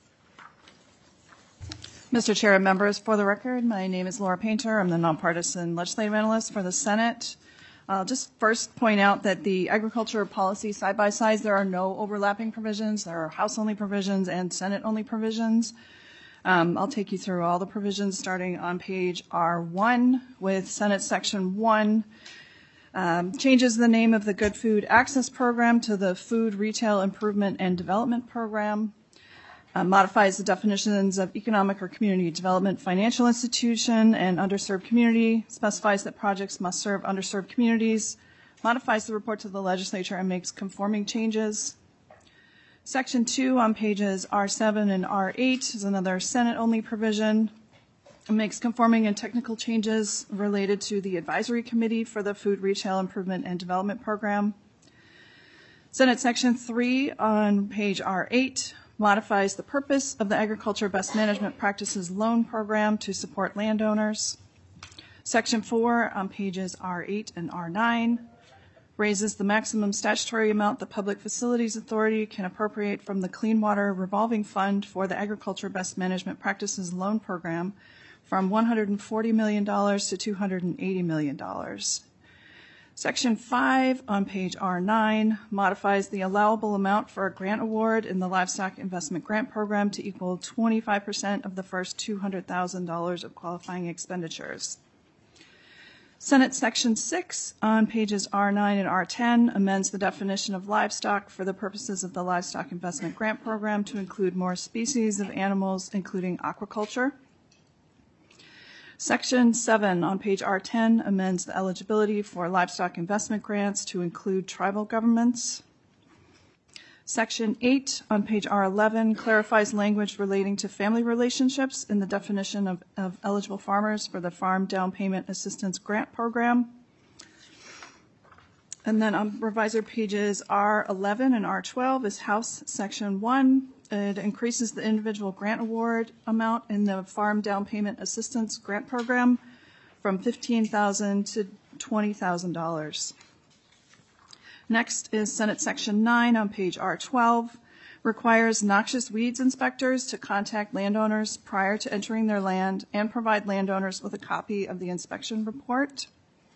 Mister Chair and members, for the record, my name is Laura Painter. I'm the nonpartisan legislative analyst for the Senate. I'll just first point out that the agriculture policy side by side, there are no overlapping provisions. There are House-only provisions and Senate-only provisions. Um, I'll take you through all the provisions starting on page R one with Senate Section one. Um, changes the name of the Good Food Access Program to the Food Retail Improvement and Development Program. Uh, modifies the definitions of economic or community development financial institution and underserved community, specifies that projects must serve underserved communities, modifies the report to the legislature, and makes conforming changes. Section two on pages R seven and R eight is another Senate-only provision. It makes conforming and technical changes related to the advisory committee for the Food Retail Improvement and Development Program. Senate Section three on page R eight modifies the purpose of the Agriculture Best Management Practices Loan Program to support landowners. Section four on pages R eight and R nine raises the maximum statutory amount the Public Facilities Authority can appropriate from the Clean Water Revolving Fund for the Agriculture Best Management Practices Loan Program from one hundred forty million dollars to two hundred eighty million dollars. Section five on page R nine modifies the allowable amount for a grant award in the Livestock Investment Grant Program to equal twenty-five percent of the first two hundred thousand dollars of qualifying expenditures. Senate Section six on pages R nine and R ten amends the definition of livestock for the purposes of the Livestock Investment Grant Program to include more species of animals, including aquaculture. Section seven on page R ten amends the eligibility for livestock investment grants to include tribal governments. Section eight on page R eleven clarifies language relating to family relationships in the definition of, of eligible farmers for the Farm Down Payment Assistance Grant Program. And then on revisor pages R eleven and R twelve is House Section one. It increases the individual grant award amount in the Farm Down Payment Assistance Grant Program from fifteen thousand dollars to twenty thousand dollars. Next is Senate Section nine on page R twelve, requires noxious weeds inspectors to contact landowners prior to entering their land and provide landowners with a copy of the inspection report.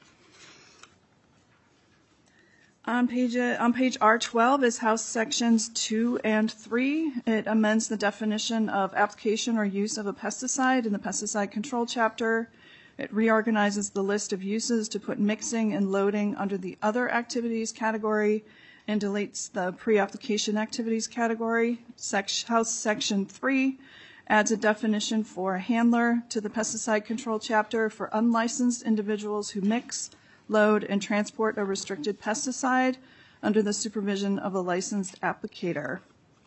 On page, on page R twelve is House Sections two and three. It amends the definition of application or use of a pesticide in the pesticide control chapter. It reorganizes the list of uses to put mixing and loading under the other activities category and deletes the pre-application activities category. Sec- House Section three adds a definition for a handler to the pesticide control chapter for unlicensed individuals who mix, load, and transport a restricted pesticide under the supervision of a licensed applicator.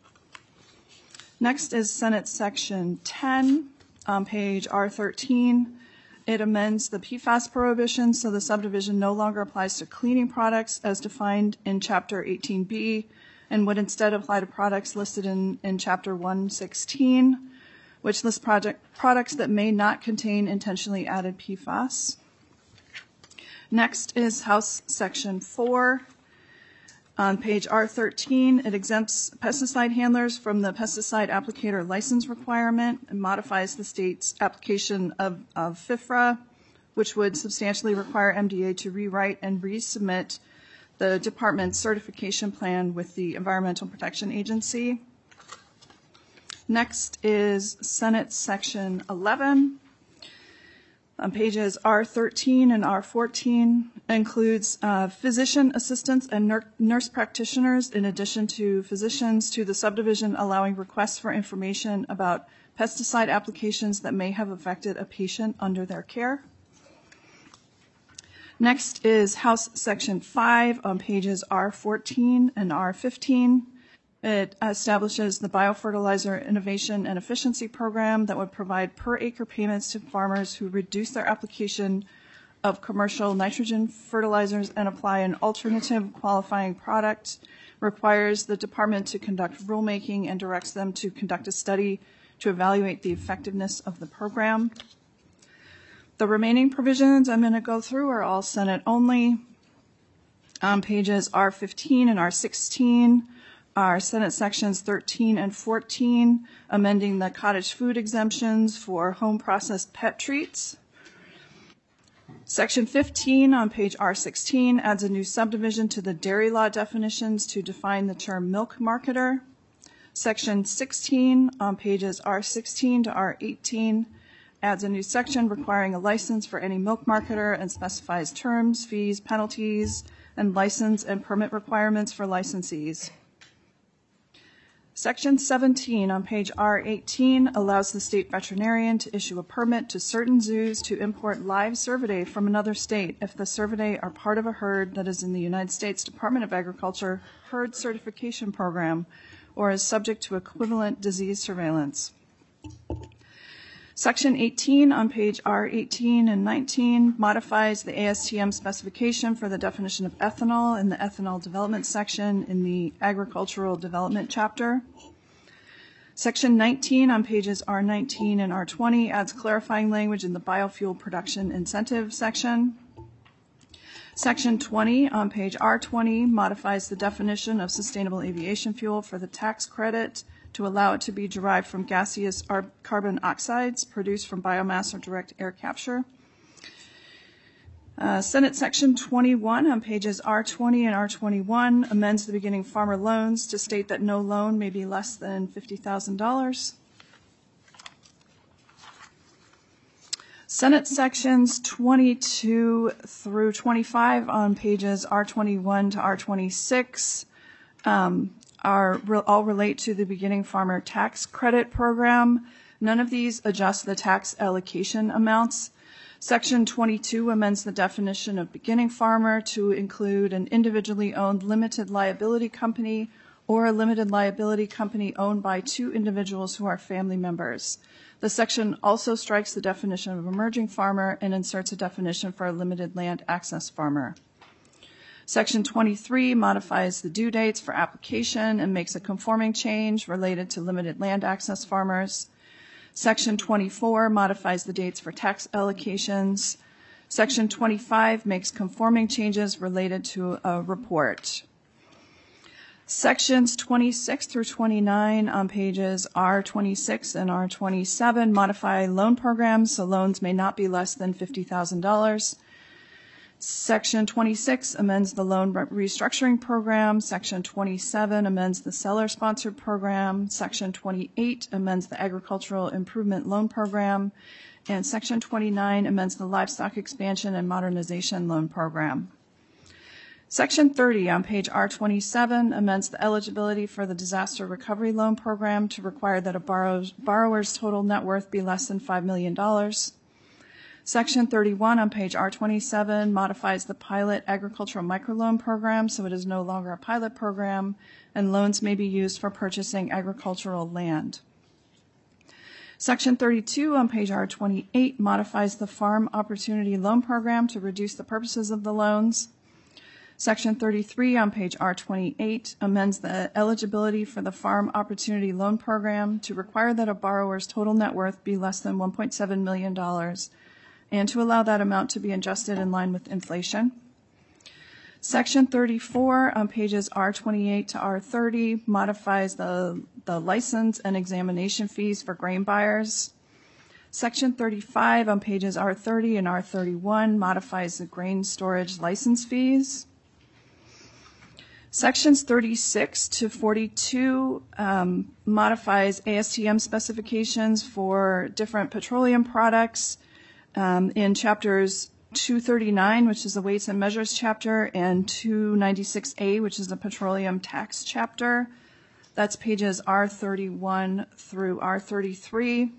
Next is Senate Section ten on page R thirteen. It amends the P FAS prohibition so the subdivision no longer applies to cleaning products as defined in Chapter eighteen B and would instead apply to products listed in, in Chapter one sixteen, which lists project, products that may not contain intentionally added P FAS. Next is House Section four. On page R thirteen, it exempts pesticide handlers from the pesticide applicator license requirement and modifies the state's application of, of FIFRA, which would substantially require M D A to rewrite and resubmit the department's certification plan with the Environmental Protection Agency. Next is Senate Section eleven. On pages R thirteen and R fourteen includes uh, physician assistants and nur- nurse practitioners in addition to physicians to the subdivision, allowing requests for information about pesticide applications that may have affected a patient under their care. Next is House Section five on pages R fourteen and R fifteen. It establishes the Biofertilizer Innovation and Efficiency Program that would provide per acre payments to farmers who reduce their application of commercial nitrogen fertilizers and apply an alternative qualifying product, requires the department to conduct rulemaking, and directs them to conduct a study to evaluate the effectiveness of the program. The remaining provisions I'm going to go through are all Senate only. On pages R fifteen and R sixteen, are Senate Sections thirteen and fourteen, amending the cottage food exemptions for home processed pet treats. Section fifteen on page R sixteen adds a new subdivision to the dairy law definitions to define the term milk marketer. Section sixteen on pages R sixteen to R eighteen adds a new section requiring a license for any milk marketer and specifies terms, fees, penalties, and license and permit requirements for licensees. Section seventeen on page R eighteen allows the state veterinarian to issue a permit to certain zoos to import live cervidae from another state if the cervidae are part of a herd that is in the United States Department of Agriculture herd certification program or is subject to equivalent disease surveillance. Section eighteen on page R eighteen and nineteen modifies the A S T M specification for the definition of ethanol in the ethanol development section in the agricultural development chapter. Section nineteen on pages R nineteen and R twenty adds clarifying language in the biofuel production incentive section. Section twenty on page R twenty modifies the definition of sustainable aviation fuel for the tax credit to allow it to be derived from gaseous ar- carbon oxides produced from biomass or direct air capture. Uh, Senate Section twenty-one on pages R twenty and R twenty-one amends the beginning farmer loans to state that no loan may be less than fifty thousand dollars. Senate Sections twenty-two through twenty-five on pages R twenty-one to R twenty-six um, are re- all relate to the beginning farmer tax credit program. None of these adjust the tax allocation amounts. Section twenty-two amends the definition of beginning farmer to include an individually owned limited liability company or a limited liability company owned by two individuals who are family members. The section also strikes the definition of emerging farmer and inserts a definition for a limited land access farmer. Section twenty-three modifies the due dates for application and makes a conforming change related to limited land access farmers. Section twenty-four modifies the dates for tax allocations. Section twenty-five makes conforming changes related to a report. Sections twenty-six through twenty-nine on pages R twenty-six and R twenty-seven modify loan programs so loans may not be less than fifty thousand dollars. Section twenty-six amends the loan restructuring program. Section twenty-seven amends the seller-sponsored program. Section twenty-eight amends the agricultural improvement loan program. And Section twenty-nine amends the livestock expansion and modernization loan program. Section thirty on page R twenty-seven amends the eligibility for the disaster recovery loan program to require that a borrower's, borrower's total net worth be less than five million dollars. Section thirty-one on page R twenty-seven modifies the pilot agricultural microloan program so it is no longer a pilot program and loans may be used for purchasing agricultural land. Section thirty-two on page R twenty-eight modifies the farm opportunity loan program to reduce the purposes of the loans. Section thirty-three on page R twenty-eight amends the eligibility for the farm opportunity loan program to require that a borrower's total net worth be less than one point seven million dollars and to allow that amount to be adjusted in line with inflation. Section thirty-four on pages R twenty-eight to R thirty modifies the, the license and examination fees for grain buyers. Section thirty-five on pages R thirty and R thirty-one modifies the grain storage license fees. Sections thirty-six to forty-two um, modifies A S T M specifications for different petroleum products. Um, in chapters two thirty-nine, which is the weights and measures chapter, and two ninety-six A, which is the petroleum tax chapter. That's pages R thirty-one through R thirty-three.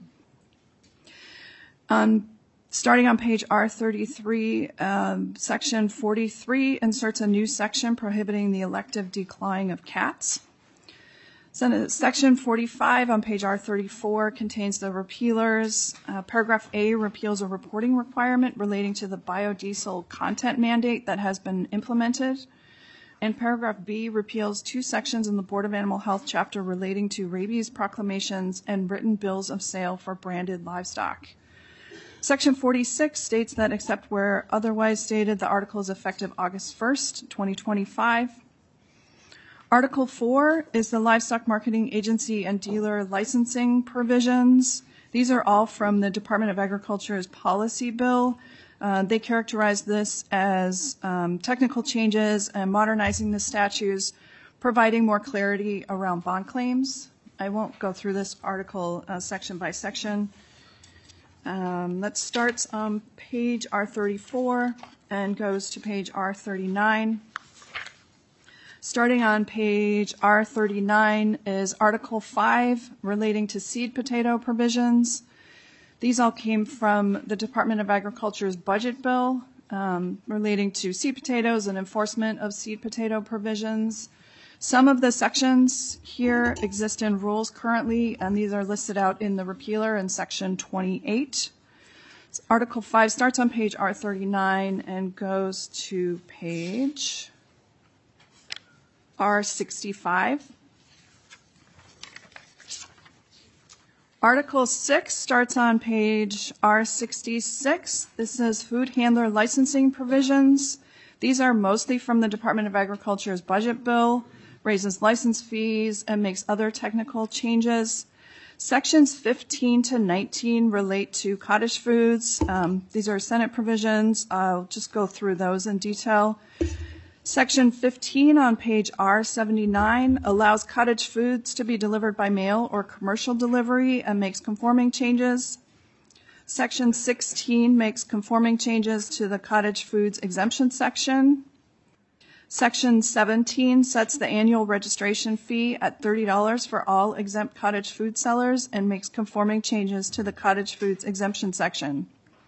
Um, starting on page R thirty-three, um, section forty-three inserts a new section prohibiting the elective declawing of cats. So section forty-five on page R thirty-four contains the repealers. Uh, paragraph A repeals a reporting requirement relating to the biodiesel content mandate that has been implemented. And paragraph B repeals two sections in the Board of Animal Health chapter relating to rabies proclamations and written bills of sale for branded livestock. Section forty-six states that except where otherwise stated, the article is effective August first, twenty twenty-five. Article four is the Livestock Marketing Agency and Dealer Licensing Provisions. These are all from the Department of Agriculture's policy bill. Uh, they characterize this as um, technical changes and modernizing the statutes, providing more clarity around bond claims. I won't go through this article uh, section by section. Um, that starts on page R thirty-four and goes to page R thirty-nine. Starting on page R thirty-nine is Article five relating to seed potato provisions. These all came from the Department of Agriculture's budget bill um, relating to seed potatoes and enforcement of seed potato provisions. Some of the sections here exist in rules currently, and these are listed out in the repealer in section twenty-eight. So Article five starts on page R thirty-nine and goes to page R sixty-five. Article six starts on page R sixty-six. This is food handler licensing provisions. These are mostly from the Department of Agriculture's budget bill, raises license fees, and makes other technical changes. Sections fifteen to nineteen relate to cottage foods. Um, these are Senate provisions. I'll just go through those in detail. Section fifteen on page R seventy-nine allows cottage foods to be delivered by mail or commercial delivery and makes conforming changes. Section sixteen makes conforming changes to the cottage foods exemption section. Section seventeen sets the annual registration fee at thirty dollars for all exempt cottage food sellers and makes conforming changes to the cottage foods exemption section.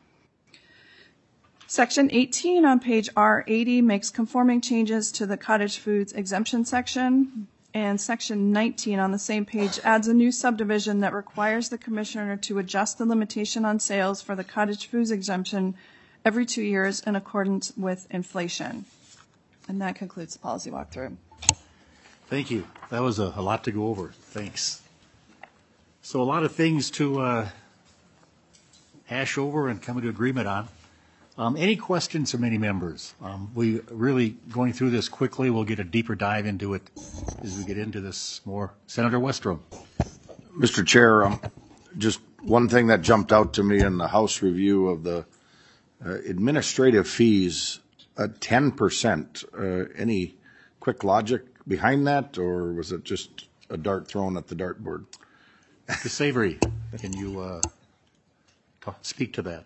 Section eighteen on page R eighty makes conforming changes to the cottage foods exemption section. And section nineteen on the same page adds a new subdivision that requires the commissioner to adjust the limitation on sales for the cottage foods exemption every two years in accordance with inflation. And that concludes the policy walkthrough. Thank you. That was a, a lot to go over. Thanks. So a lot of things to uh, hash over and come to agreement on. Um, any questions from any members? Um, we really going through this quickly. We'll get a deeper dive into it as we get into this more. Senator Westrom. Mister Chair, um, just one thing that jumped out to me in the House review of the uh, administrative fees, uh, ten percent. Uh, any quick logic behind that, or was it just a dart thrown at the dartboard? Mister Savory, can you uh, talk, speak to that?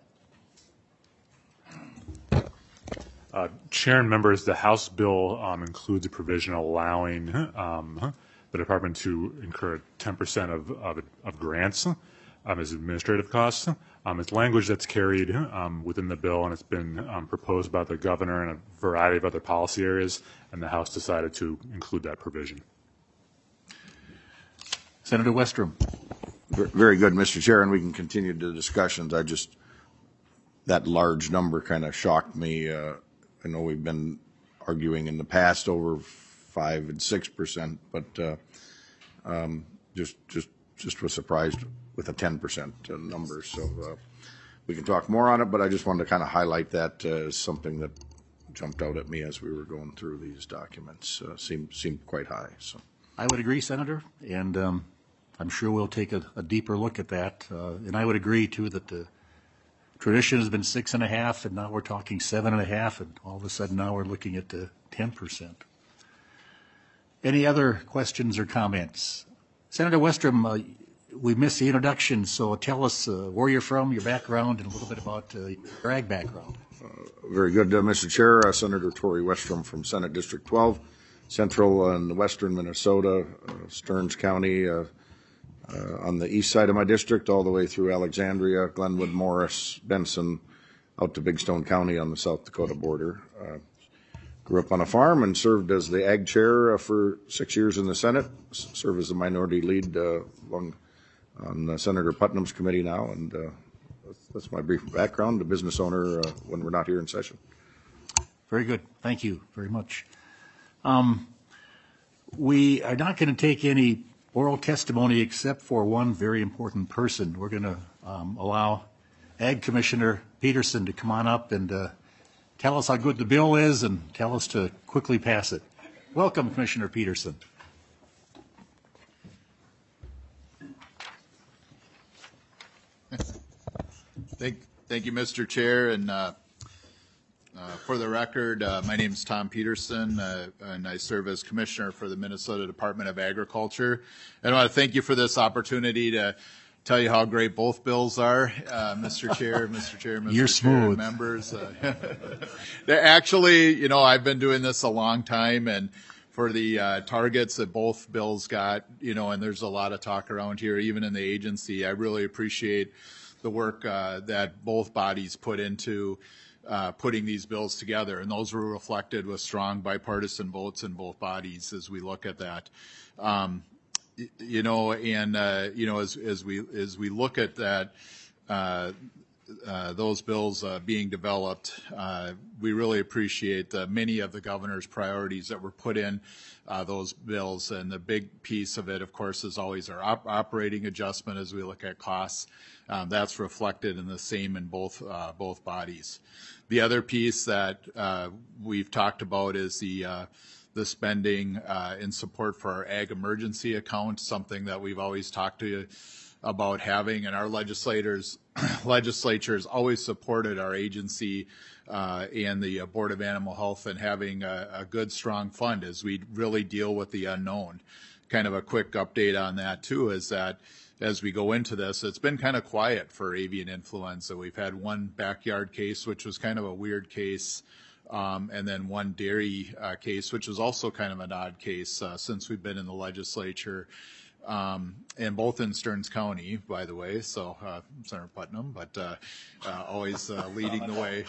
Uh, Chair and members, the House bill um, includes a provision allowing um, the department to incur ten percent of, of, of grants um, as administrative costs. Um, it's language that's carried um, within the bill, and it's been um, proposed by the governor in a variety of other policy areas, and the House decided to include that provision. Senator Westrom. Very good, Mister Chair, and we can continue the discussions. I just, that large number kind of shocked me. Uh, I know we've been arguing in the past over five and six percent, but uh, um, just just just was surprised with a ten percent number. So uh, we can talk more on it, but I just wanted to kind of highlight that uh, as something that jumped out at me as we were going through these documents. Uh, seemed seemed quite high. So I would agree, Senator, and um, I'm sure we'll take a, a deeper look at that. Uh, and I would agree too that the tradition has been six and a half, and now we're talking seven and a half, and all of a sudden now we're looking at the ten percent. Any other questions or comments? Senator Westrom, uh, we missed the introduction, so tell us uh, where you're from, your background, and a little bit about uh, your ag background. Uh, very good, uh, Mister Chair. Uh, Senator Tory Westrom from Senate District twelve, Central and Western Minnesota, uh, Stearns County, uh, Uh, on the east side of my district, all the way through Alexandria, Glenwood, Morris, Benson, out to Big Stone County on the South Dakota border. Uh, grew up on a farm and served as the ag chair uh, for six years in the Senate. S- served as the minority lead uh, along on uh, Senator Putnam's committee now, and uh, that's, that's my brief background. A business owner uh, when we're not here in session. Very good. Thank you very much. Um, we are not going to take any oral testimony except for one very important person. We're going to um, allow Ag Commissioner Peterson to come on up and uh, tell us how good the bill is and tell us to quickly pass it. Welcome, Commissioner Peterson. Thank, thank you, Mister Chair. And uh, uh, for the record, uh, my name is Tom Peterson, uh, and I serve as Commissioner for the Minnesota Department of Agriculture. And I want to thank you for this opportunity to tell you how great both bills are, uh, Mister Chair, Mister Chair, Mister You're Chair, smooth. members. Uh, they're actually, you know, I've been doing this a long time, and for the uh, targets that both bills got, you know, and there's a lot of talk around here, even in the agency, I really appreciate the work uh, that both bodies put into uh, putting these bills together, and those were reflected with strong bipartisan votes in both bodies as we look at that. Um, you know, and uh, you know, as as we as we look at that, uh, uh, those bills uh, being developed, uh, we really appreciate the, many of the governor's priorities that were put in uh, those bills, and the big piece of it, of course, is always our op- operating adjustment as we look at costs. Um, that's reflected in the same in both uh, both bodies. The other piece that uh, we've talked about is the uh, the spending uh, in support for our ag emergency account, something that we've always talked to you about having, and our legislators legislatures always supported our agency uh, and the uh, Board of Animal Health in having a, a good, strong fund as we really deal with the unknown. Kind of a quick update on that too is that as we go into this, it's been kind of quiet for avian influenza. We've had one backyard case, which was kind of a weird case, um, and then one dairy uh, case, which was also kind of an odd case uh, since we've been in the legislature. Um, and both in Stearns County, by the way, so uh, Senator Putnam, but uh, uh, always uh, leading the way.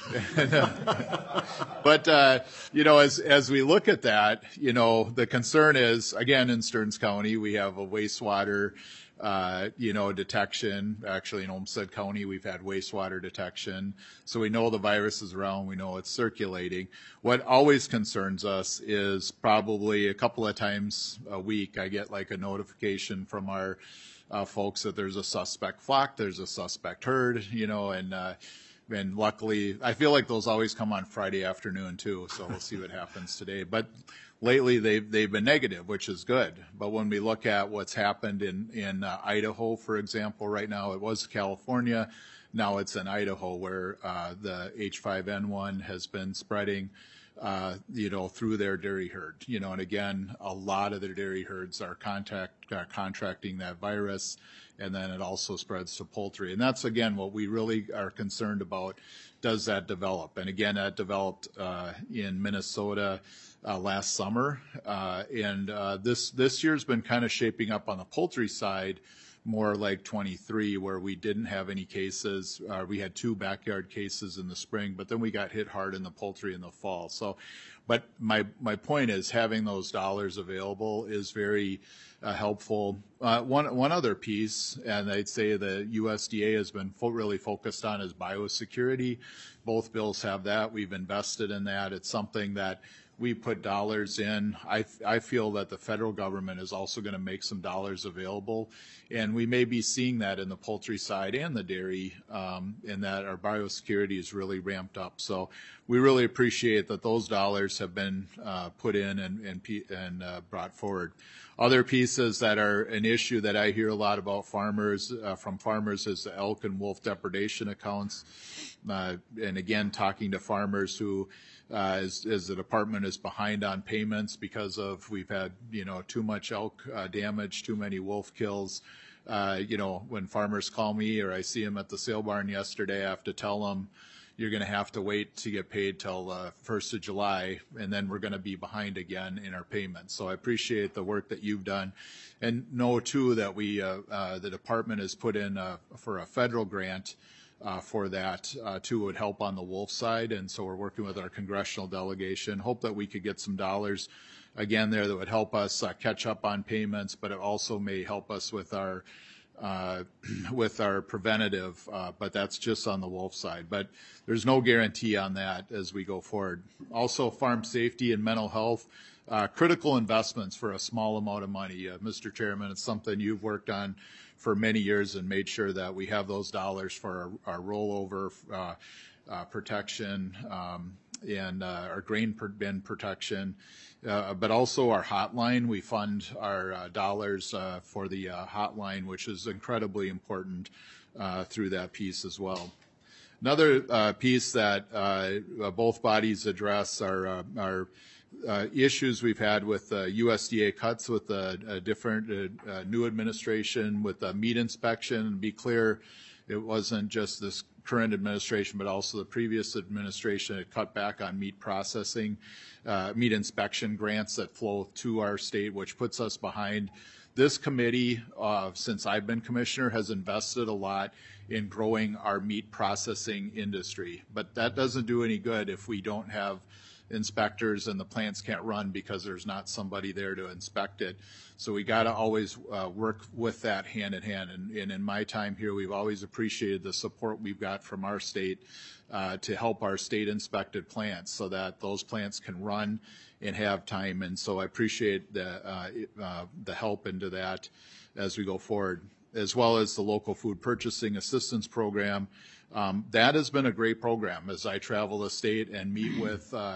But, uh, you know, as as we look at that, you know, the concern is, again, in Stearns County, we have a wastewater Uh, you know, detection. Actually, in Olmsted County, we've had wastewater detection. So we know the virus is around. We know it's circulating. What always concerns us is probably a couple of times a week, I get like a notification from our uh, folks that there's a suspect flock, there's a suspect herd, you know, and uh, and luckily, I feel like those always come on Friday afternoon too. So we'll see what happens today. But lately, they've they've been negative, which is good. But when we look at what's happened in in uh, Idaho, for example, right now it was California, now it's in Idaho where uh, the H five N one has been spreading, uh, you know, through their dairy herd. You know, and again, a lot of their dairy herds are contact uh, contracting that virus, and then it also spreads to poultry. And that's again what we really are concerned about. Does that develop? And again, that developed uh, in Minnesota Uh, last summer, uh, and uh, this this year's been kind of shaping up on the poultry side, more like twenty-three, where we didn't have any cases. Uh, we had two backyard cases in the spring, but then we got hit hard in the poultry in the fall. So, but my my point is having those dollars available is very uh, helpful. Uh, one one other piece, and I'd say the U S D A has been fo- really focused on is biosecurity. Both bills have that. We've invested in that. It's something that we put dollars in. I, I feel that the federal government is also going to make some dollars available, and we may be seeing that in the poultry side and the dairy, um, in that our biosecurity is really ramped up. So we really appreciate that those dollars have been uh, put in and, and, and uh, brought forward. Other pieces that are an issue that I hear a lot about farmers, uh, from farmers is the elk and wolf depredation accounts. Uh, and again, talking to farmers who Uh, as, as the department is behind on payments because of we've had, you know, too much elk uh, damage, too many wolf kills. Uh, you know, when farmers call me or I see them at the sale barn yesterday, I have to tell them you're going to have to wait to get paid till uh, first of July, and then we're going to be behind again in our payments. So I appreciate the work that you've done, and know too that we uh, uh, the department has put in uh, for a federal grant. Uh, for that, uh, too, would help on the wolf side. And so we're working with our congressional delegation. Hope that we could get some dollars, again, there that would help us uh, catch up on payments, but it also may help us with our uh, with our preventative, uh, but that's just on the wolf side. But there's no guarantee on that as we go forward. Also, farm safety and mental health, uh, critical investments for a small amount of money. Uh, Mister Chairman, it's something you've worked on for many years and made sure that we have those dollars for our, our rollover uh, uh, protection um, and uh, our grain bin protection, uh, but also our hotline. We fund our uh, dollars uh, for the uh, hotline, which is incredibly important uh, through that piece as well. Another uh, piece that uh, both bodies address are uh, our Uh, issues we've had with uh, U S D A cuts with the uh, different uh, uh, new administration with uh, meat inspection. And be clear, it wasn't just this current administration, but also the previous administration had cut back on meat processing, uh, meat inspection grants that flow to our state, which puts us behind. This committee, uh, since I've been commissioner, has invested a lot in growing our meat processing industry. But that doesn't do any good if we don't have inspectors and the plants can't run because there's not somebody there to inspect it. So we got to always uh, work with that hand in hand. And, and in my time here, we've always appreciated the support we've got from our state uh, to help our state inspected plants so that those plants can run and have time. And so I appreciate the, uh, uh, the help into that as we go forward, as well as the local food purchasing assistance program. Um, that has been a great program as I travel the state and meet with uh,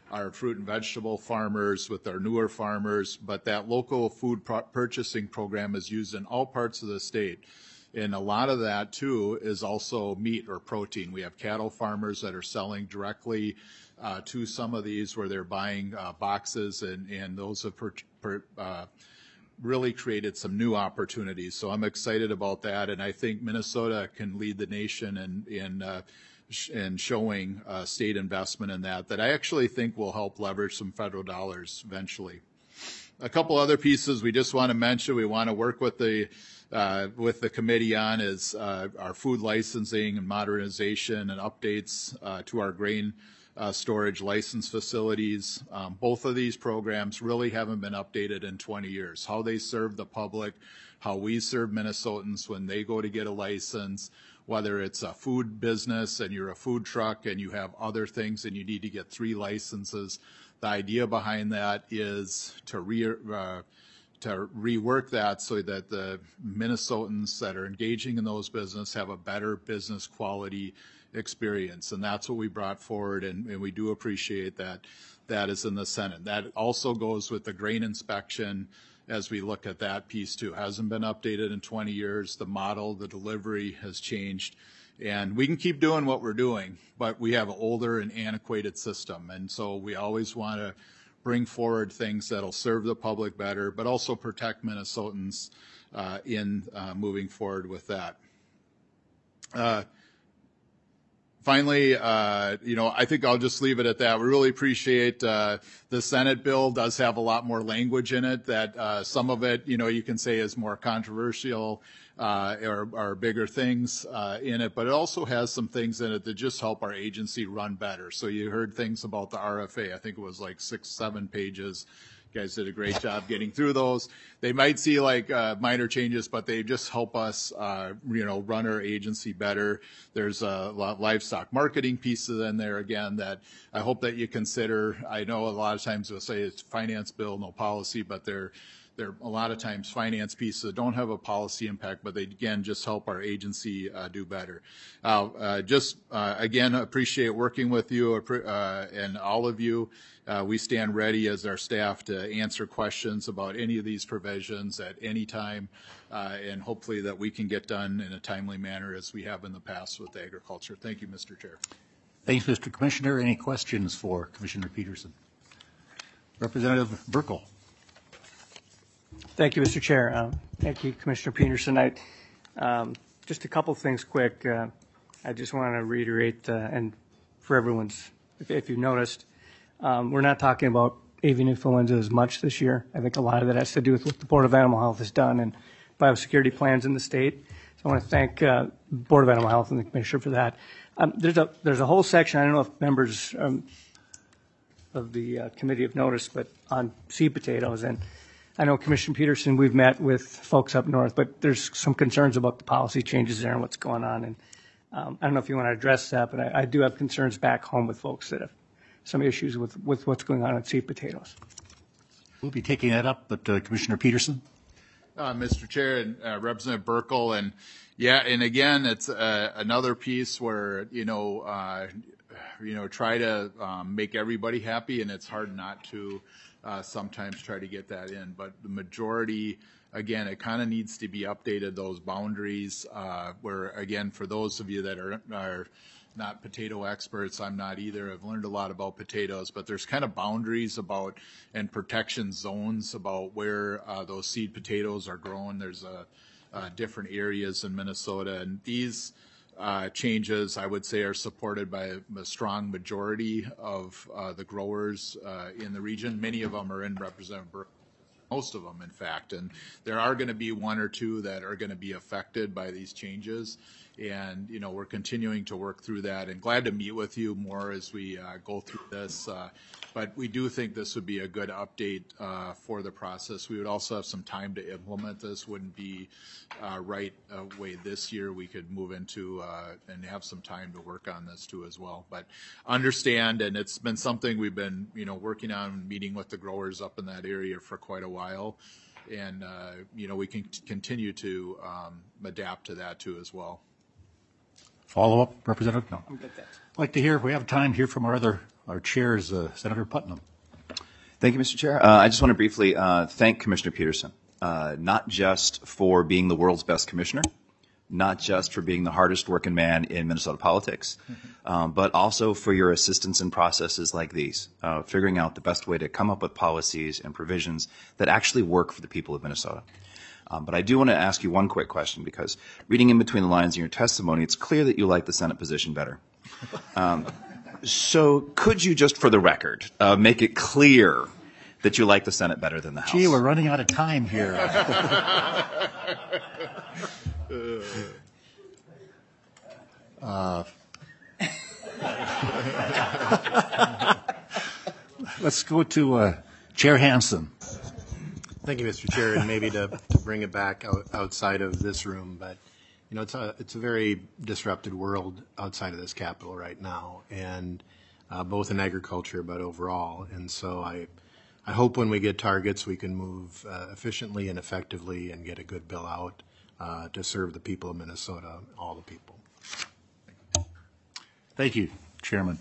our fruit and vegetable farmers, with our newer farmers, but that local food pro- purchasing program is used in all parts of the state. And a lot of that, too, is also meat or protein. We have cattle farmers that are selling directly uh, to some of these where they're buying uh, boxes, and, and those have per, per, uh, really created some new opportunities. So I'm excited about that, and I think Minnesota can lead the nation in, in, uh, sh- in showing uh, state investment in that, that I actually think will help leverage some federal dollars eventually. A couple other pieces we just want to mention, we want to work with the uh, with the committee on is uh, our food licensing and modernization and updates uh, to our grain uh, storage license facilities. Um, both of these programs really haven't been updated in twenty years. How they serve the public, how we serve Minnesotans when they go to get a license, whether it's a food business and you're a food truck and you have other things and you need to get three licenses. The idea behind that is to re, uh, to rework that so that the Minnesotans that are engaging in those business have a better business quality experience. And that's what we brought forward, and, and we do appreciate that that is in the Senate. That also goes with the grain inspection as we look at that piece too. Hasn't been updated in twenty years. The model, the delivery has changed. And we can keep doing what we're doing, but we have an older and antiquated system. And so we always want to bring forward things that'll serve the public better, but also protect Minnesotans uh, in uh, moving forward with that. Uh, Finally, uh, you know, I think I'll just leave it at that. We really appreciate uh, the Senate bill does have a lot more language in it that uh, some of it, you know, you can say is more controversial uh, or, or bigger things uh, in it, but it also has some things in it that just help our agency run better. So you heard things about the R F A. I think it was like six, seven pages. You guys did a great job getting through those. They might see like uh, minor changes, but they just help us, uh, you know, run our agency better. There's a lot livestock marketing pieces in there again that I hope that you consider. I know a lot of times they'll say it's finance bill, no policy, but they're they're a lot of times finance pieces that don't have a policy impact, but they again just help our agency uh, do better. Uh, uh, just uh, again appreciate working with you uh, and all of you. Uh, we stand ready as our staff to answer questions about any of these provisions at any time, uh, and hopefully that we can get done in a timely manner as we have in the past with agriculture. Thank you, Mister Chair. Thanks, Mister Commissioner. Any questions for Commissioner Peterson? Representative Burkle. Thank you, Mister Chair. Uh, thank you, Commissioner Peterson. I, um, just a couple things quick. Uh, I just want to reiterate, uh, and for everyone's, if, if you've noticed, um, we're not talking about avian influenza as much this year. I think a lot of that has to do with what the Board of Animal Health has done and biosecurity plans in the state. So I want to thank uh, the Board of Animal Health and the Commissioner for that. Um, there's a there's a whole section, I don't know if members um, of the uh, committee have noticed, but on seed potatoes. And I know, Commissioner Peterson, we've met with folks up north, but there's some concerns about the policy changes there and what's going on. And um, I don't know if you want to address that, but I, I do have concerns back home with folks that have some issues with, with what's going on in seed potatoes. We'll be taking that up, but uh, Commissioner Peterson. Uh, Mister Chair and uh, Representative Burkle, and yeah, and again, it's uh, another piece where you know, uh, you know, try to um, make everybody happy, and it's hard not to uh, sometimes try to get that in. But the majority, again, it kind of needs to be updated. Those boundaries, uh, where again, for those of you that are are not potato experts, I'm not either. I've learned a lot about potatoes, but there's kind of boundaries about and protection zones about where uh, those seed potatoes are grown. There's a, uh, different areas in Minnesota, and these uh, changes, I would say, are supported by a, a strong majority of uh, the growers uh, in the region. Many of them are in Representative Burke. Most of them, in fact, and there are going to be one or two that are going to be affected by these changes. And, you know, we're continuing to work through that, and glad to meet with you more as we uh, go through this. Uh, but we do think this would be a good update uh, for the process. We would also have some time to implement this. Wouldn't be uh, right away this year. We could move into uh, and have some time to work on this too as well. But understand, and it's been something we've been, you know, working on, meeting with the growers up in that area for quite a while. And, uh, you know, we can t- continue to um, adapt to that too as well. Follow up, Representative? No. I'd like to hear, if we have time, hear from our other our chair is uh, Senator Putnam. Thank you, Mister Chair. Uh, I just want to briefly uh, thank Commissioner Peterson, uh, not just for being the world's best commissioner, not just for being the hardest working man in Minnesota politics, um, but also for your assistance in processes like these, uh, figuring out the best way to come up with policies and provisions that actually work for the people of Minnesota. Um, but I do want to ask you one quick question, because reading in between the lines in your testimony, it's clear that you like the Senate position better. Um, so could you, just for the record, uh, make it clear that you like the Senate better than the House? Gee, we're running out of time here. uh, let's go to uh, Chair Hansen. Thank you, Mister Chair, and maybe to, to bring it back out, outside of this room, but you know, it's a it's a very disrupted world outside of this Capitol right now, and uh, both in agriculture, but overall. And so I I hope when we get targets, we can move uh, efficiently and effectively and get a good bill out uh, to serve the people of Minnesota, all the people. Thank you, Chairman.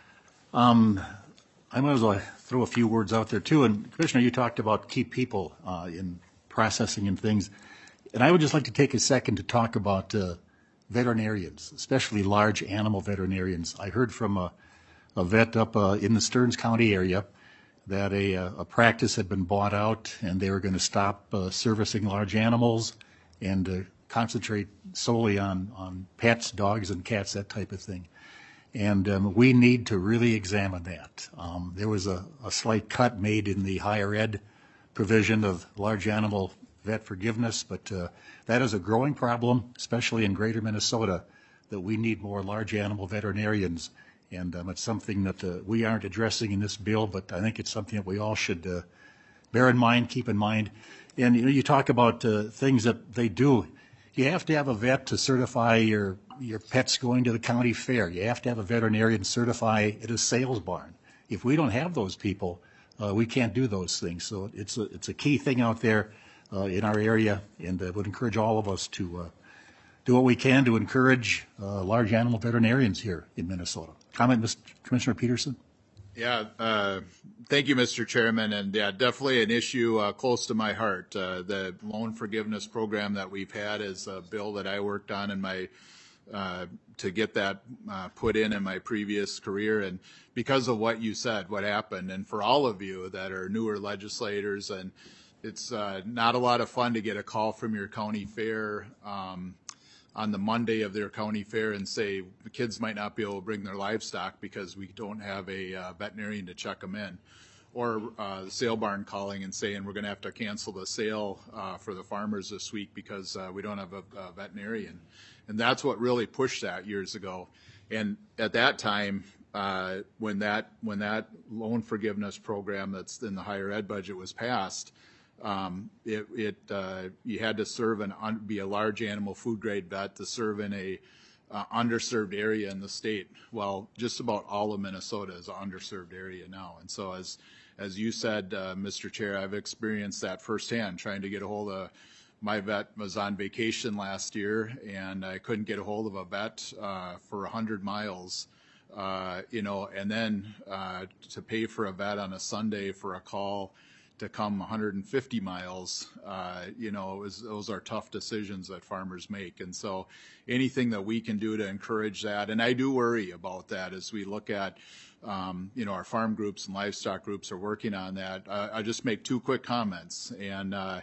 Um, I might as well throw a few words out there too. And Commissioner, you talked about key people uh, in processing and things. And I would just like to take a second to talk about uh, veterinarians, especially large animal veterinarians. I heard from a, a vet up uh, in the Stearns County area that a, a practice had been bought out and they were going to stop uh, servicing large animals and uh, concentrate solely on, on pets, dogs and cats, that type of thing. And um, we need to really examine that. Um, there was a, a slight cut made in the higher ed provision of large animal vet forgiveness, but uh, that is a growing problem, especially in greater Minnesota, that we need more large animal veterinarians. And um, it's something that uh, we aren't addressing in this bill, but I think it's something that we all should uh, bear in mind, keep in mind. And you know, you talk about uh, things that they do. You have to have a vet to certify your your pet's going to the county fair. You have to have a veterinarian certify at a sales barn. If we don't have those people, uh, we can't do those things. So it's a, it's a key thing out there uh, in our area, and I would encourage all of us to uh, do what we can to encourage uh, large animal veterinarians here in Minnesota. Comment, Mister Commissioner Peterson? Yeah, uh, thank you, Mister Chairman, and yeah, definitely an issue uh, close to my heart. Uh, the loan forgiveness program that we've had is a bill that I worked on in my uh, to get that uh, put in in my previous career, and because of what you said, what happened, and for all of you that are newer legislators, and it's uh, not a lot of fun to get a call from your county fair um, on the Monday of their county fair and say the kids might not be able to bring their livestock because we don't have a uh, veterinarian to check them in. Or uh, the sale barn calling and saying we're going to have to cancel the sale uh, for the farmers this week because uh, we don't have a, a veterinarian. And that's what really pushed that years ago. And at that time, uh, when that when that loan forgiveness program that's in the higher ed budget was passed, Um, it, it uh, you had to serve and un- be a large animal food grade vet to serve in a uh, underserved area in the state. Well, just about all of Minnesota is an underserved area now, and so as as you said, uh, Mister Chair, I've experienced that firsthand. Trying to get a hold of my vet was on vacation last year, and I couldn't get a hold of a vet uh, for a hundred miles. Uh, you know, and then uh, to pay for a vet on a Sunday for a call to come one hundred fifty miles, uh, you know, it was, those are tough decisions that farmers make. And so anything that we can do to encourage that, and I do worry about that as we look at, um, you know, our farm groups and livestock groups are working on that. Uh, I'll just make two quick comments. And uh,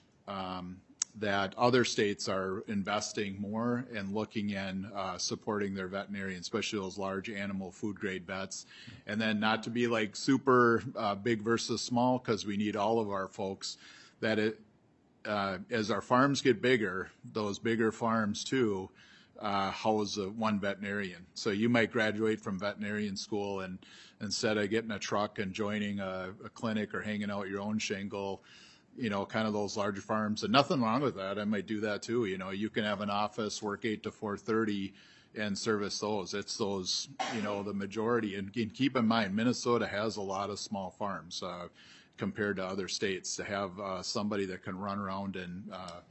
um, that other states are investing more and looking in uh, supporting their veterinarians, especially those large animal food grade vets. And then not to be like super uh, big versus small, because we need all of our folks, that it, uh, as our farms get bigger, those bigger farms too uh, house uh, one veterinarian. So you might graduate from veterinarian school and instead of getting a truck and joining a, a clinic or hanging out your own shingle, you know, kind of those larger farms, and nothing wrong with that. I might do that too. You know, you can have an office, work eight to four thirty, and service those. It's those, you know, the majority. And, and keep in mind, Minnesota has a lot of small farms uh, compared to other states. To have uh, somebody that can run around and uh,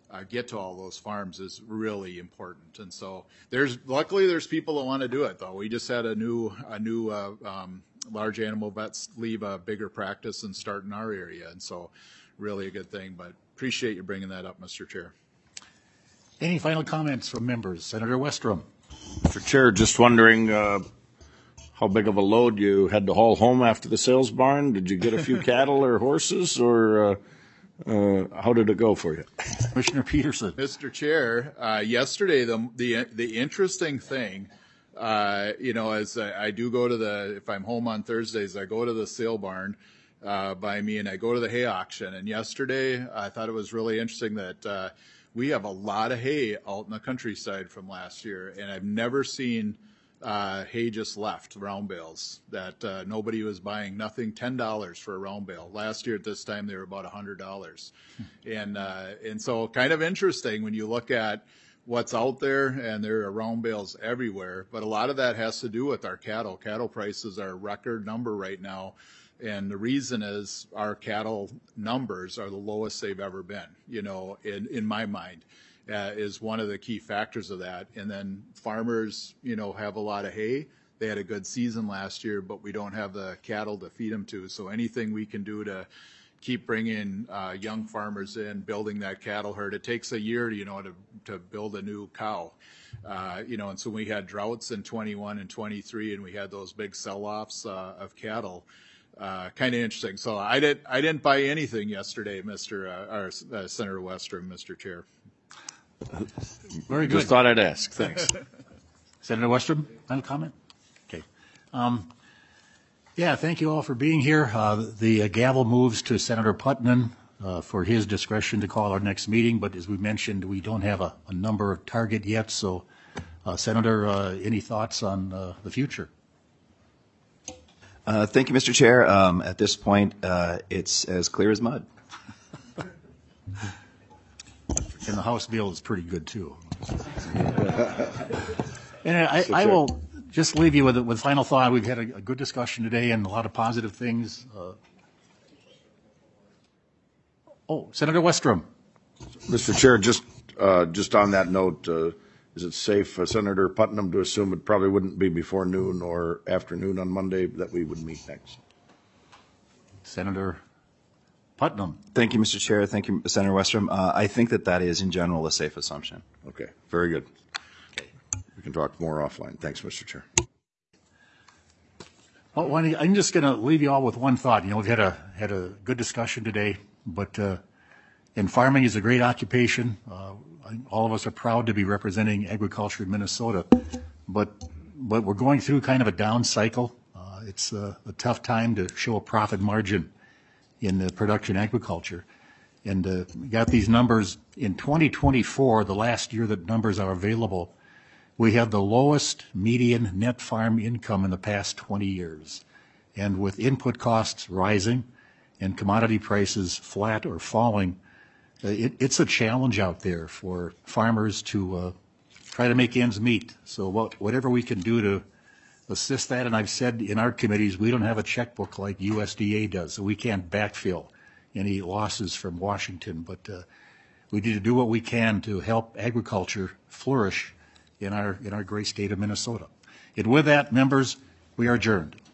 uh, get to all those farms is really important. And so there's luckily there's people that want to do it though. We just had a new a new uh, um, large animal vets leave a bigger practice and start in our area, and so really a good thing. But appreciate you bringing that up, Mister Chair. Any final comments from members? Senator Westrom. Mister Chair, just wondering uh, how big of a load you had to haul home after the sales barn. Did you get a few cattle or horses, or uh, uh, how did it go for you? Commissioner Peterson. Mister Chair, uh, yesterday the, the the interesting thing, uh, you know, as I, I do go to the, if I'm home on Thursdays, I go to the sale barn uh, by me and I go to the hay auction. And yesterday I thought it was really interesting that uh, we have a lot of hay out in the countryside from last year, and I've never seen uh, hay just left, round bales, that uh, nobody was buying nothing, ten dollars for a round bale. Last year at this time, they were about one hundred dollars. and uh, and so kind of interesting when you look at what's out there, and there are round bales everywhere, but a lot of that has to do with our cattle. Cattle prices are a record number right now, and the reason is our cattle numbers are the lowest they've ever been, you know, in, in my mind. Uh, is one of the key factors of that. And then farmers, you know, have a lot of hay. They had a good season last year, but we don't have the cattle to feed them to. So anything we can do to keep bringing uh, young farmers in, building that cattle herd. It takes a year, you know, to to build a new cow. Uh, you know, and so we had droughts in twenty-one and twenty-three, and we had those big sell-offs uh, of cattle. Uh, kind of interesting. So I didn't I didn't buy anything yesterday, Mister Uh, or uh, Senator Westrom, Mister Chair. Very good. Just thought I'd ask. Thanks. Senator Westrom, final comment? Okay. Um, yeah, thank you all for being here. Uh, the uh, gavel moves to Senator Putnam uh, for his discretion to call our next meeting, but as we mentioned, we don't have a, a number target yet. So, uh, Senator, uh, any thoughts on uh, the future? Uh, thank you, Mister Chair. Um, at this point, uh, it's as clear as mud. And the House bill is pretty good, too. And I, I will just leave you with a with final thought. We've had a, a good discussion today and a lot of positive things. Uh, oh, Senator Westrom. Mister Chair, just uh, just on that note, uh, is it safe, uh, Senator Putnam, to assume it probably wouldn't be before noon or afternoon on Monday that we would meet next? Senator Putnam. Thank you, Mister Chair. Thank you, Senator Westrom. Uh, I think that that is, in general, a safe assumption. Okay, very good. Okay. We can talk more offline. Thanks, Mister Chair. Well, Wendy, I'm just going to leave you all with one thought. You know, we've had a had a good discussion today, but uh, and farming is a great occupation. Uh, all of us are proud to be representing agriculture in Minnesota, but but we're going through kind of a down cycle. Uh, it's uh, a tough time to show a profit margin in the production agriculture. And uh, we got these numbers in twenty twenty-four, the last year that numbers are available. We have the lowest median net farm income in the past twenty years. And with input costs rising and commodity prices flat or falling, uh, it, it's a challenge out there for farmers to uh, try to make ends meet. So what, whatever we can do to assist that, and I've said in our committees, we don't have a checkbook like U S D A does, so we can't backfill any losses from Washington, but uh, we need to do what we can to help agriculture flourish in our in our great state of Minnesota. And with that, members, we are adjourned.